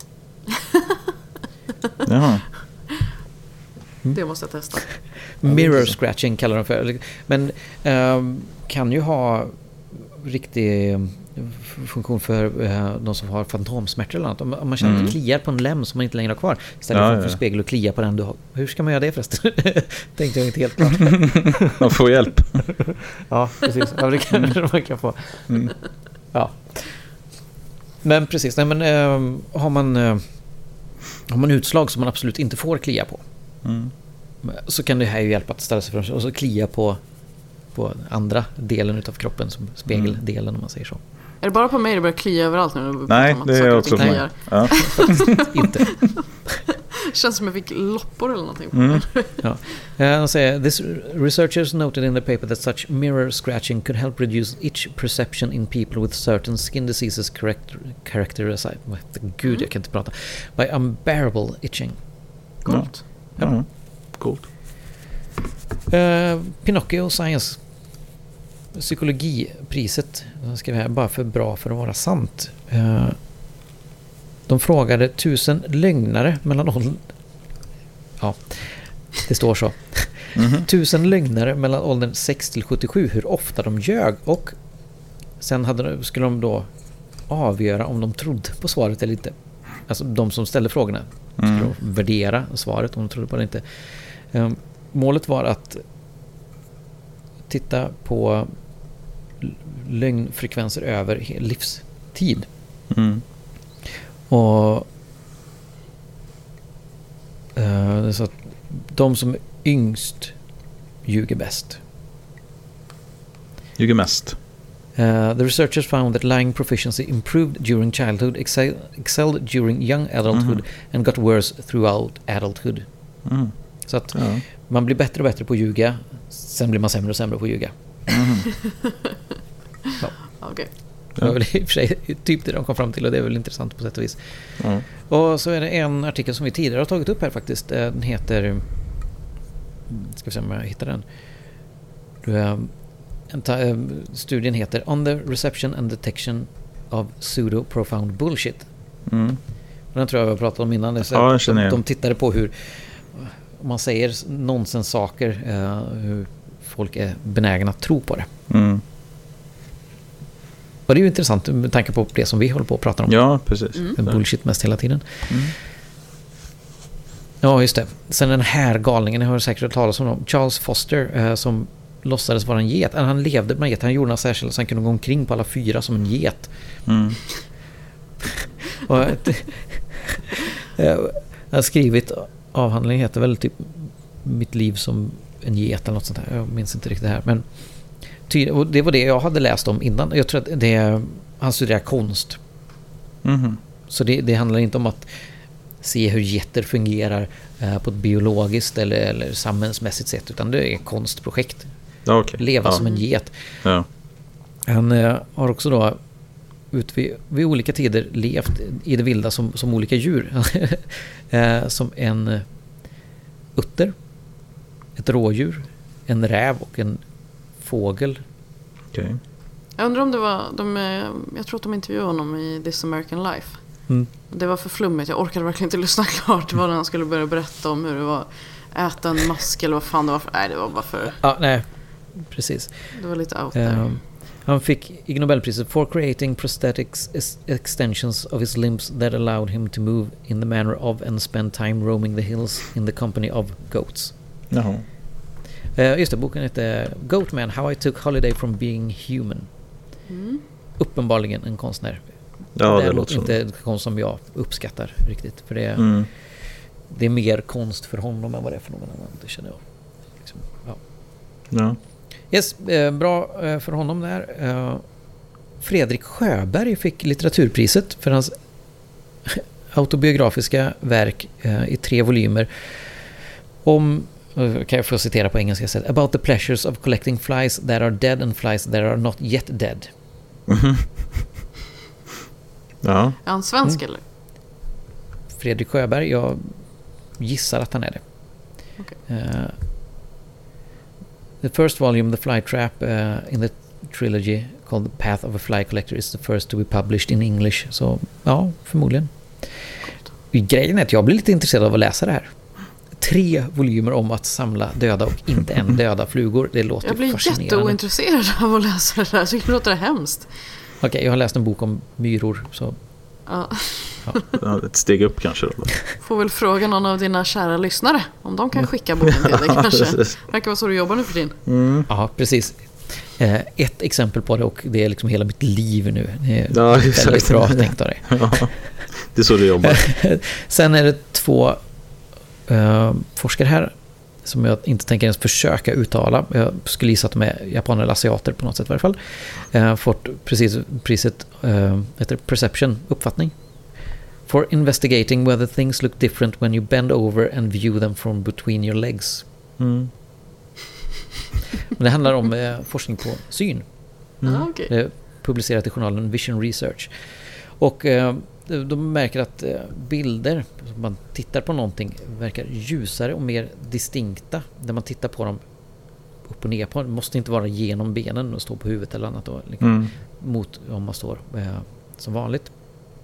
Jaha. Mm. Det måste jag testa. Mirror scratching kallar de för. Men eh, kan ju ha riktig funktion för eh, de som har fantomsmärtor eller något. Om, om man känner mm. att det kliar på en lem som man inte längre har kvar, istället ja, för att ja. spegel och klia på den du har. Hur ska man göra det förresten? Tänkte jag inte helt klart. Man får hjälp. Ja, precis. Ja, det kan mm. man kan få. Mm. Ja. Men precis, nej, men eh, har man eh, har man utslag som man absolut inte får klia på, mm. så kan det här ju hjälpa att ställa sig fram och så klia på på andra delen utav kroppen, som spegeldelen mm. om man säger så. Är det bara på mig det börjar klia överallt nu? Nej, det är också på mig. Ja. Inte. Känns som jag fick loppor eller någonting. Mm. Ja. Uh, säger, this researchers noted in the paper that such mirror scratching could help reduce itch perception in people with certain skin diseases characterized, gud mm. jag kan inte prata, by unbearable itching. Coolt. Ja. Ja. Coolt. Uh, Pinocchio Science psykologipriset, jag skrev här, bara för bra för att vara sant. Uh, de frågade tusen lögnare mellan åldern, ja, det står så. Mm-hmm. Tusen lögnare mellan åldern sex till sjuttiosju hur ofta de ljög, och sen hade, skulle de då avgöra om de trodde på svaret eller inte. Alltså de som ställde frågorna skulle mm. värdera svaret om de trodde på det eller inte. Um, målet var att titta på lögnfrekvenser över livstid. Mm. Och uh, det är så att de som är yngst ljuger bäst. Ljuger mest. Uh, the researchers found that lying proficiency improved during childhood, excel- excelled during young adulthood mm-hmm. and got worse throughout adulthood. Mm. Så att ja. man blir bättre och bättre på att ljuga, sen blir man sämre och sämre på att ljuga. Mm. Ja. Okej. Okay. Det var väl i och för sig typ det de kom fram till, och det är väl intressant på sätt och vis. Mm. Och så är det en artikel som vi tidigare har tagit upp här faktiskt. Den heter, ska vi se om jag hittar den. Studien heter On the Reception and Detection of Pseudo-Profound Bullshit. Mm. Den tror jag vi har pratat om innan. Så ja, de, de tittade på hur, om man säger nonsens saker, uh, hur folk är benägna att tro på det. Mm. Och det är ju intressant med tanke på det som vi håller på att prata om. Ja, precis. Mm. Bullshit mest hela tiden. Mm. Ja, just det. Sen den här galningen, jag har säkert hört talas om dem. Charles Foster, uh, som låtsades vara en get. Han levde med en get. Han gjorde något särskilt så han kunde gå omkring på alla fyra som en get. Mm. Och jag har skrivit avhandling, heter väl typ Mitt liv som en get eller något sånt där. Jag minns inte riktigt det här. Men ty- och det var det jag hade läst om innan. Jag tror att det är, han studerar konst. Mm. Så det, det handlar inte om att se hur getter fungerar eh, på ett biologiskt eller, eller samhällsmässigt sätt, utan det är ett konstprojekt. Okay. Leva ja. som en get. Ja. Han eh, har också då ut vid, vid olika tider levt i det vilda som, som olika djur. eh, som en uh, utter, ett rådjur, en räv och en fågel. Okay. Jag undrar om det var de, jag tror att de intervjuade honom i This American Life. Mm. Det var för flummigt, jag orkade verkligen inte lyssna klart. Det var när han skulle börja berätta om hur det var äta en mask eller vad fan det var för, nej det var bara för ja, nej, precis. Det var lite out there. Um, han fick Ig Nobelpriset for creating prosthetics extensions of his limbs that allowed him to move in the manner of and spend time roaming the hills in the company of goats. Jaha. Uh, just det, boken heter Goatman, How I Took Holiday from Being Human. Mm. Uppenbarligen en konstnär. Ja, det, det det låter inte en konst som jag uppskattar riktigt. För det är, mm. det är mer konst för honom än vad det är för någon annan. Det känner jag. Liksom, ja. Ja. Yes, eh, bra eh, för honom där. Eh, Fredrik Sjöberg fick litteraturpriset för hans autobiografiska verk eh, i tre volymer om, eh, kan jag få citera på engelska sätt, About the pleasures of collecting flies that are dead and flies that are not yet dead. Mm-hmm. Ja. Är han svensk mm. eller? Fredrik Sjöberg, jag gissar att han är det. Okay. Uh, the first volume, The Fly Trap, uh, in the trilogy called The Path of a Fly Collector is the first to be published in English. Så ja, förmodligen. Grejen är att jag blir lite intresserad av att läsa det här. Tre volymer om att samla döda och inte en döda flugor. Det låter jag blir fascinerande. jätteointresserad av att läsa det här. Så det låter hemskt. Okej, okay, jag har läst en bok om myror. Så. Ja. Ja, ett steg upp kanske då. Får väl fråga någon av dina kära lyssnare om de kan skicka boken till dig kanske. Verkar vara så du jobbar nu för din. Mm. Ja, precis. Eh, ett exempel på det, och det är liksom hela mitt liv nu. Det är ja, väldigt bra tänkt av dig. Ja, det är så du jobbar. Sen är det två uh, forskare här som jag inte tänker ens försöka uttala. Jag skulle gissa att de är japaner eller asiater på något sätt i varje fall. Uh, fått precis priset uh, heter Perception, uppfattning. For investigating whether things look different when you bend over and view them from between your legs. Mm. Men det handlar om eh, forskning på syn. Mm. Ah, okay. Det är publicerat i journalen Vision Research. Och eh, de märker att eh, bilder, om man tittar på någonting, verkar ljusare och mer distinkta. När man tittar på dem upp och ner på, det måste inte vara genom benen och stå på huvudet eller annat då, liksom, mm. mot om man står eh, som vanligt.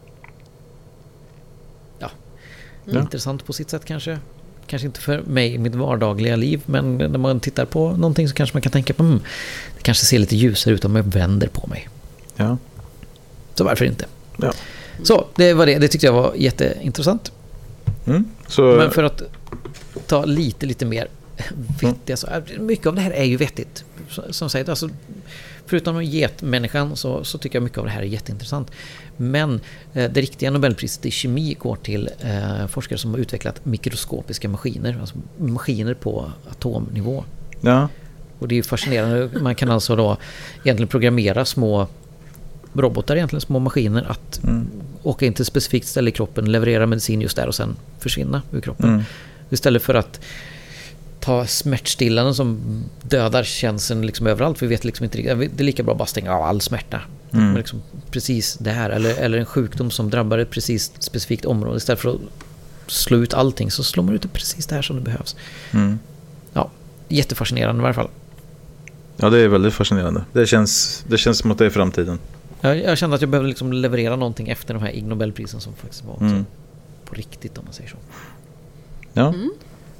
Ja. Mm. Intressant på sitt sätt kanske. Kanske inte för mig i mitt vardagliga liv, men när man tittar på någonting så kanske man kan tänka på mm, det kanske ser lite ljusare ut om jag vänder på mig. Ja. Så varför inte? Ja. Så, det var det. Det tyckte jag var jätteintressant. Mm. Så... Men för att ta lite, lite mer vettigt. Alltså, mycket av det här är ju vettigt. Som sagt, alltså, förutom getmänniskan så, så tycker jag mycket av det här är jätteintressant. Men eh, det riktiga Nobelpriset i kemi går till eh, forskare som har utvecklat mikroskopiska maskiner, alltså maskiner på atomnivå. Ja. Och det är ju fascinerande. Man kan alltså då egentligen programmera små robotar, egentligen små maskiner att mm. åka in till ett specifikt ställe i kroppen, leverera medicin just där och sen försvinna ur kroppen. Mm. Istället för att ta smärtstillande som dödar känseln liksom överallt. Vi vet liksom inte riktigt. Det är lika bra att bara stänga av all smärta. Mm. Men liksom precis det här. Eller, eller en sjukdom som drabbar ett precis specifikt område. Istället för att slå ut allting så slår man ut det precis det här som det behövs. Mm. Ja, jättefascinerande i varje fall. Ja, det är väldigt fascinerande. Det känns, det känns som att det är framtiden. Jag, jag kände att jag behövde liksom leverera någonting efter de här Ig Nobelprisen som faktiskt var mm. på riktigt, om man säger så. Ja. Mm.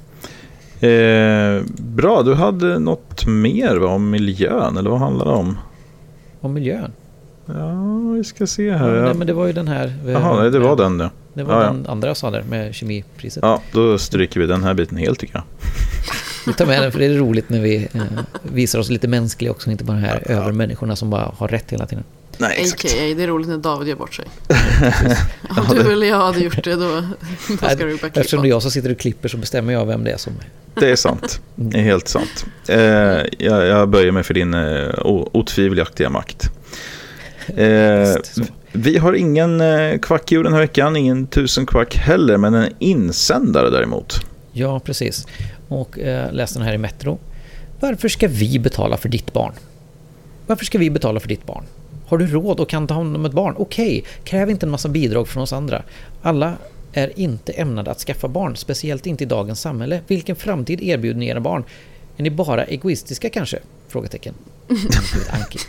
Eh, bra, du hade något mer va, om miljön, eller vad handlar det om? Om miljön? Ja, vi ska se här. Ja, nej, men det var ju den här. Jaha, nej, det var den ja. Det var ja, den ja. andra jag sa där med kemipriset. Ja, då stryker vi den här biten helt tycker jag. Vi tar med den för det är roligt när vi eh, visar oss lite mänskliga också, inte bara de här ja. övermänniskorna som bara har rätt hela tiden. Nej, exakt. A K A, det är roligt när David gör bort sig. Om ja, du det... eller jag hade gjort det, då, då ska du bara klippa. Eftersom det är jag som sitter och klipper så bestämmer jag vem det är som... Det är sant. Det är helt sant. Eh, jag, jag börjar med för din eh, otvivelaktiga makt. Eh, vi har ingen eh, kvackdjur den här veckan, ingen tusen kvack heller, men en insändare däremot. Ja, precis. Och eh, läste den här i Metro. Varför ska vi betala för ditt barn? Varför ska vi betala för ditt barn? Har du råd och kan ta hand om ett barn? Okej, kräv inte en massa bidrag från oss andra. Alla är inte ämnade att skaffa barn, speciellt inte i dagens samhälle. Vilken framtid erbjuder ni era barn? Är ni bara egoistiska kanske? Frågetecken. Anki.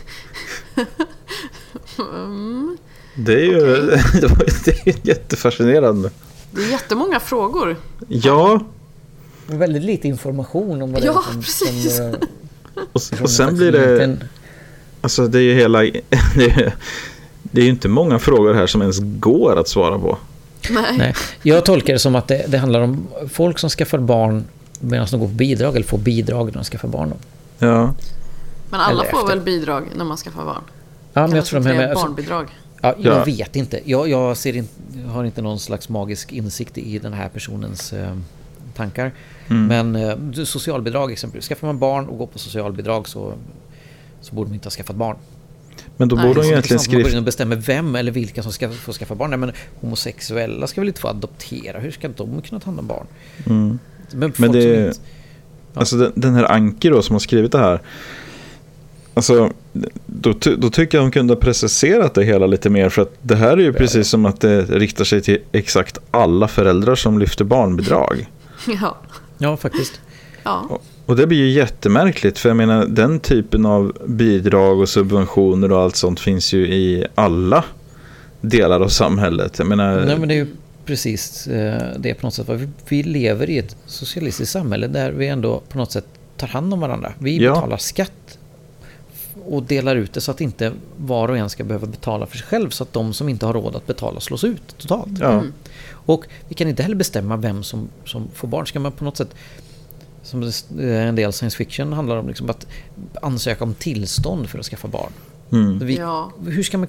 Mm. Det är ju okay. Det är jättefascinerande. Det är jättemånga frågor. Ja. Väldigt lite information om vad ja, det är som, precis. som, och, och sen blir det alltså det är ju hela det är, det är ju inte många frågor här som ens går att svara på. Nej. Nej. Jag tolkar det som att det, det handlar om folk som skaffar barn medan de går på bidrag eller får bidrag när de skaffar barn. Ja. Men alla får väl bidrag när man skaffar barn? Ja, men jag tror de här med barnbidrag. Ja, jag ja. vet inte. Jag, jag, ser in, jag har inte någon slags magisk insikt i den här personens eh, tankar. Mm. Men eh, socialbidrag exempelvis. Skaffar man barn och går på socialbidrag så, så borde man inte ha skaffat barn. Men då borde de egentligen skriva... Man bestämmer vem eller vilka som ska få skaffa barn. Nej, men homosexuella ska väl inte få adoptera. Hur ska de kunna ta hand om barn? Mm. Men, men det... Inte, ja. Alltså den, den här Anki då som har skrivit det här. Alltså, då, då tycker jag de kunde ha preciserat det hela lite mer. För att det här är ju precis som att det riktar sig till exakt alla föräldrar som lyfter barnbidrag. Ja, ja faktiskt. Ja. Och, och det blir ju jättemärkligt. För jag menar, den typen av bidrag och subventioner och allt sånt finns ju i alla delar av samhället. Jag menar... Nej, men det är ju precis det på något sätt. Vi, vi lever i ett socialistiskt samhälle där vi ändå på något sätt tar hand om varandra. Vi ja. betalar skatt och delar ut det så att inte var och en ska behöva betala för sig själv, så att de som inte har råd att betala slås ut totalt. Ja. Mm. Och vi kan inte heller bestämma vem som, som får barn. Ska man på något sätt, som en del science fiction handlar om, liksom att ansöka om tillstånd för att skaffa barn. Mm. Vi, ja. Hur ska man...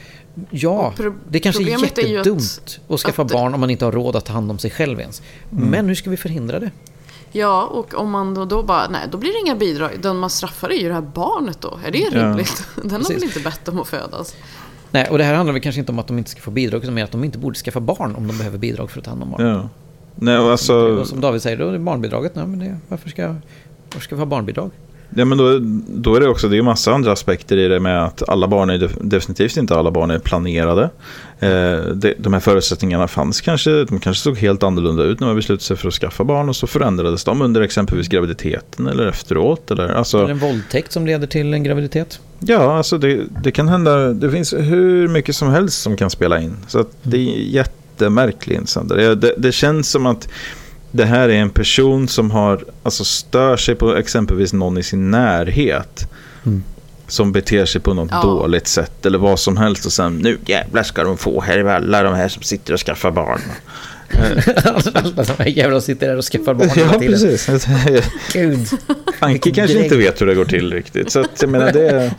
Ja, pro- det kanske är jättedumt är att, att skaffa att, barn om man inte har råd att ta hand om sig själv ens. Mm. Men hur ska vi förhindra det? Ja, och om man då, då bara, nej, då blir det inga bidrag. Den man straffar är ju det här barnet då. Är det rimligt? Ja. Den Precis. har väl inte bett om att födas? Nej, och det här handlar väl kanske inte om att de inte ska få bidrag, utan mer att de inte borde skaffa barn om de behöver bidrag för att ta hand om barn. Ja. Nej, alltså... Som David säger, då är det barnbidraget. Nej, men det, varför, ska, varför ska vi ha barnbidrag? Ja, men då, då är det också, det är ju massa andra aspekter i det med att alla barn är definitivt inte alla barn är planerade. Eh, de, de här förutsättningarna fanns kanske, de kanske såg helt annorlunda ut när man beslutade sig för att skaffa barn, och så förändrades de under exempelvis graviditeten eller efteråt. Eller, alltså, eller en våldtäkt som leder till en graviditet. Ja, alltså det, det kan hända, det finns hur mycket som helst som kan spela in. Så att det är jättemärkligt. Det, det, det känns som att det här är en person som har, alltså stör sig på exempelvis någon i sin närhet mm. som beter sig på något ja. dåligt sätt eller vad som helst, och sen nu jävlar ska de få här alla de här som sitter och skaffar barn. Alla de här jävla sitter där och skaffar barn. Ja, precis. Gud. Anki kanske inte vet hur det går till riktigt. Så att, jag menar, det...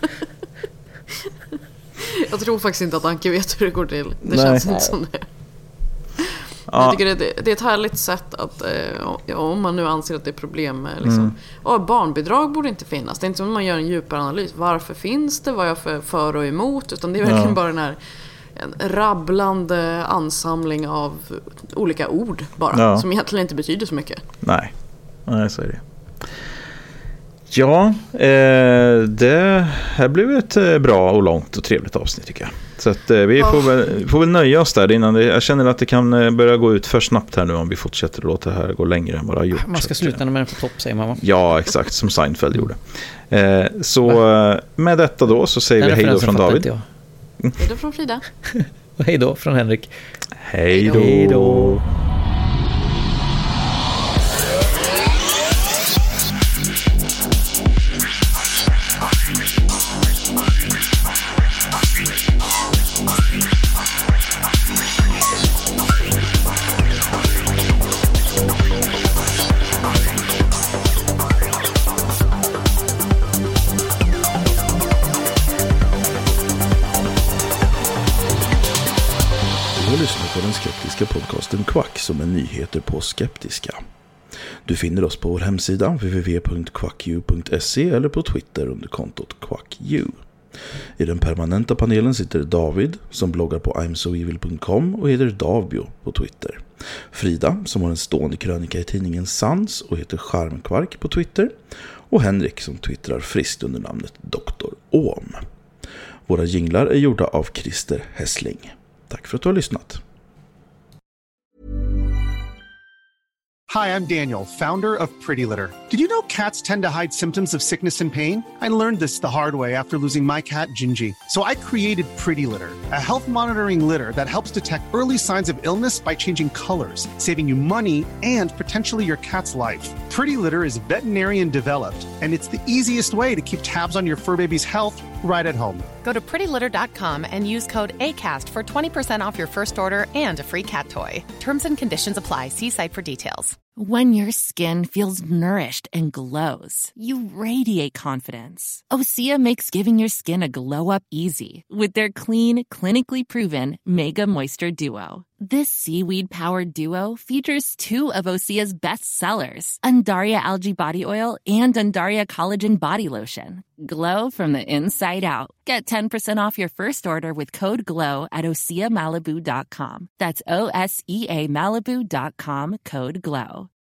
Jag tror faktiskt inte att Anki vet hur det går till. Det Nej. känns inte som det. Ja. Jag tycker det, det är ett härligt sätt att, eh, om man nu anser att det är problem med liksom, Mm. oh, barnbidrag borde inte finnas. Det är inte som att man gör en djupare analys. Varför finns det? Vad är jag för, för och emot? Utan det är verkligen Ja. bara den här en rabblande ansamling av olika ord bara. Ja. Som egentligen inte betyder så mycket. Nej, Nej så är det. Ja, eh, det här blev ett eh, bra och långt och trevligt avsnitt tycker jag. Så att, eh, vi får, väl, får väl nöja oss där innan det, jag känner att det kan eh, börja gå ut för snabbt här nu om vi fortsätter att låta det här gå längre än vad det har gjort. Man ska sluta när man är på topp, säger man, va? Ja, exakt, som Seinfeld gjorde. Eh, så eh, med detta då så säger Den vi hej då från referensen David. fattar Hej då från Frida. Och hej då från Henrik. Hej då. Hej då. Du har lyssnat på den skeptiska podcasten Quack som är nyheter på skeptiska. Du finner oss på vår hemsida w w w punkt quacku punkt se eller på Twitter under kontot quacku. I den permanenta panelen sitter David som bloggar på i'm so evil punkt com och heter Davbio på Twitter. Frida som har en stående krönika i tidningen Sans och heter Charmkvark på Twitter. Och Henrik som twittrar friskt under namnet doktor Ohm. Våra jinglar är gjorda av Christer Hessling. Tack för att du har lyssnat. Hi, I'm Daniel, founder of Pretty Litter. Did you know cats tend to hide symptoms of sickness and pain? I learned this the hard way after losing my cat, Gingy. So I created Pretty Litter, a health monitoring litter that helps detect early signs of illness by changing colors, saving you money and potentially your cat's life. Pretty Litter is veterinarian developed, and it's the easiest way to keep tabs on your fur baby's health right at home. Go to pretty litter dot com and use code ACAST for twenty percent off your first order and a free cat toy. Terms and conditions apply. See site for details. When your skin feels nourished and glows, you radiate confidence. Osea makes giving your skin a glow up easy with their clean, clinically proven Mega Moisture Duo. This seaweed-powered duo features two of Osea's best sellers, Undaria Algae Body Oil and Undaria Collagen Body Lotion. Glow from the inside out. Get ten percent off your first order with code GLOW at osea malibu dot com. That's O S E A Malibu dot com, code GLOW.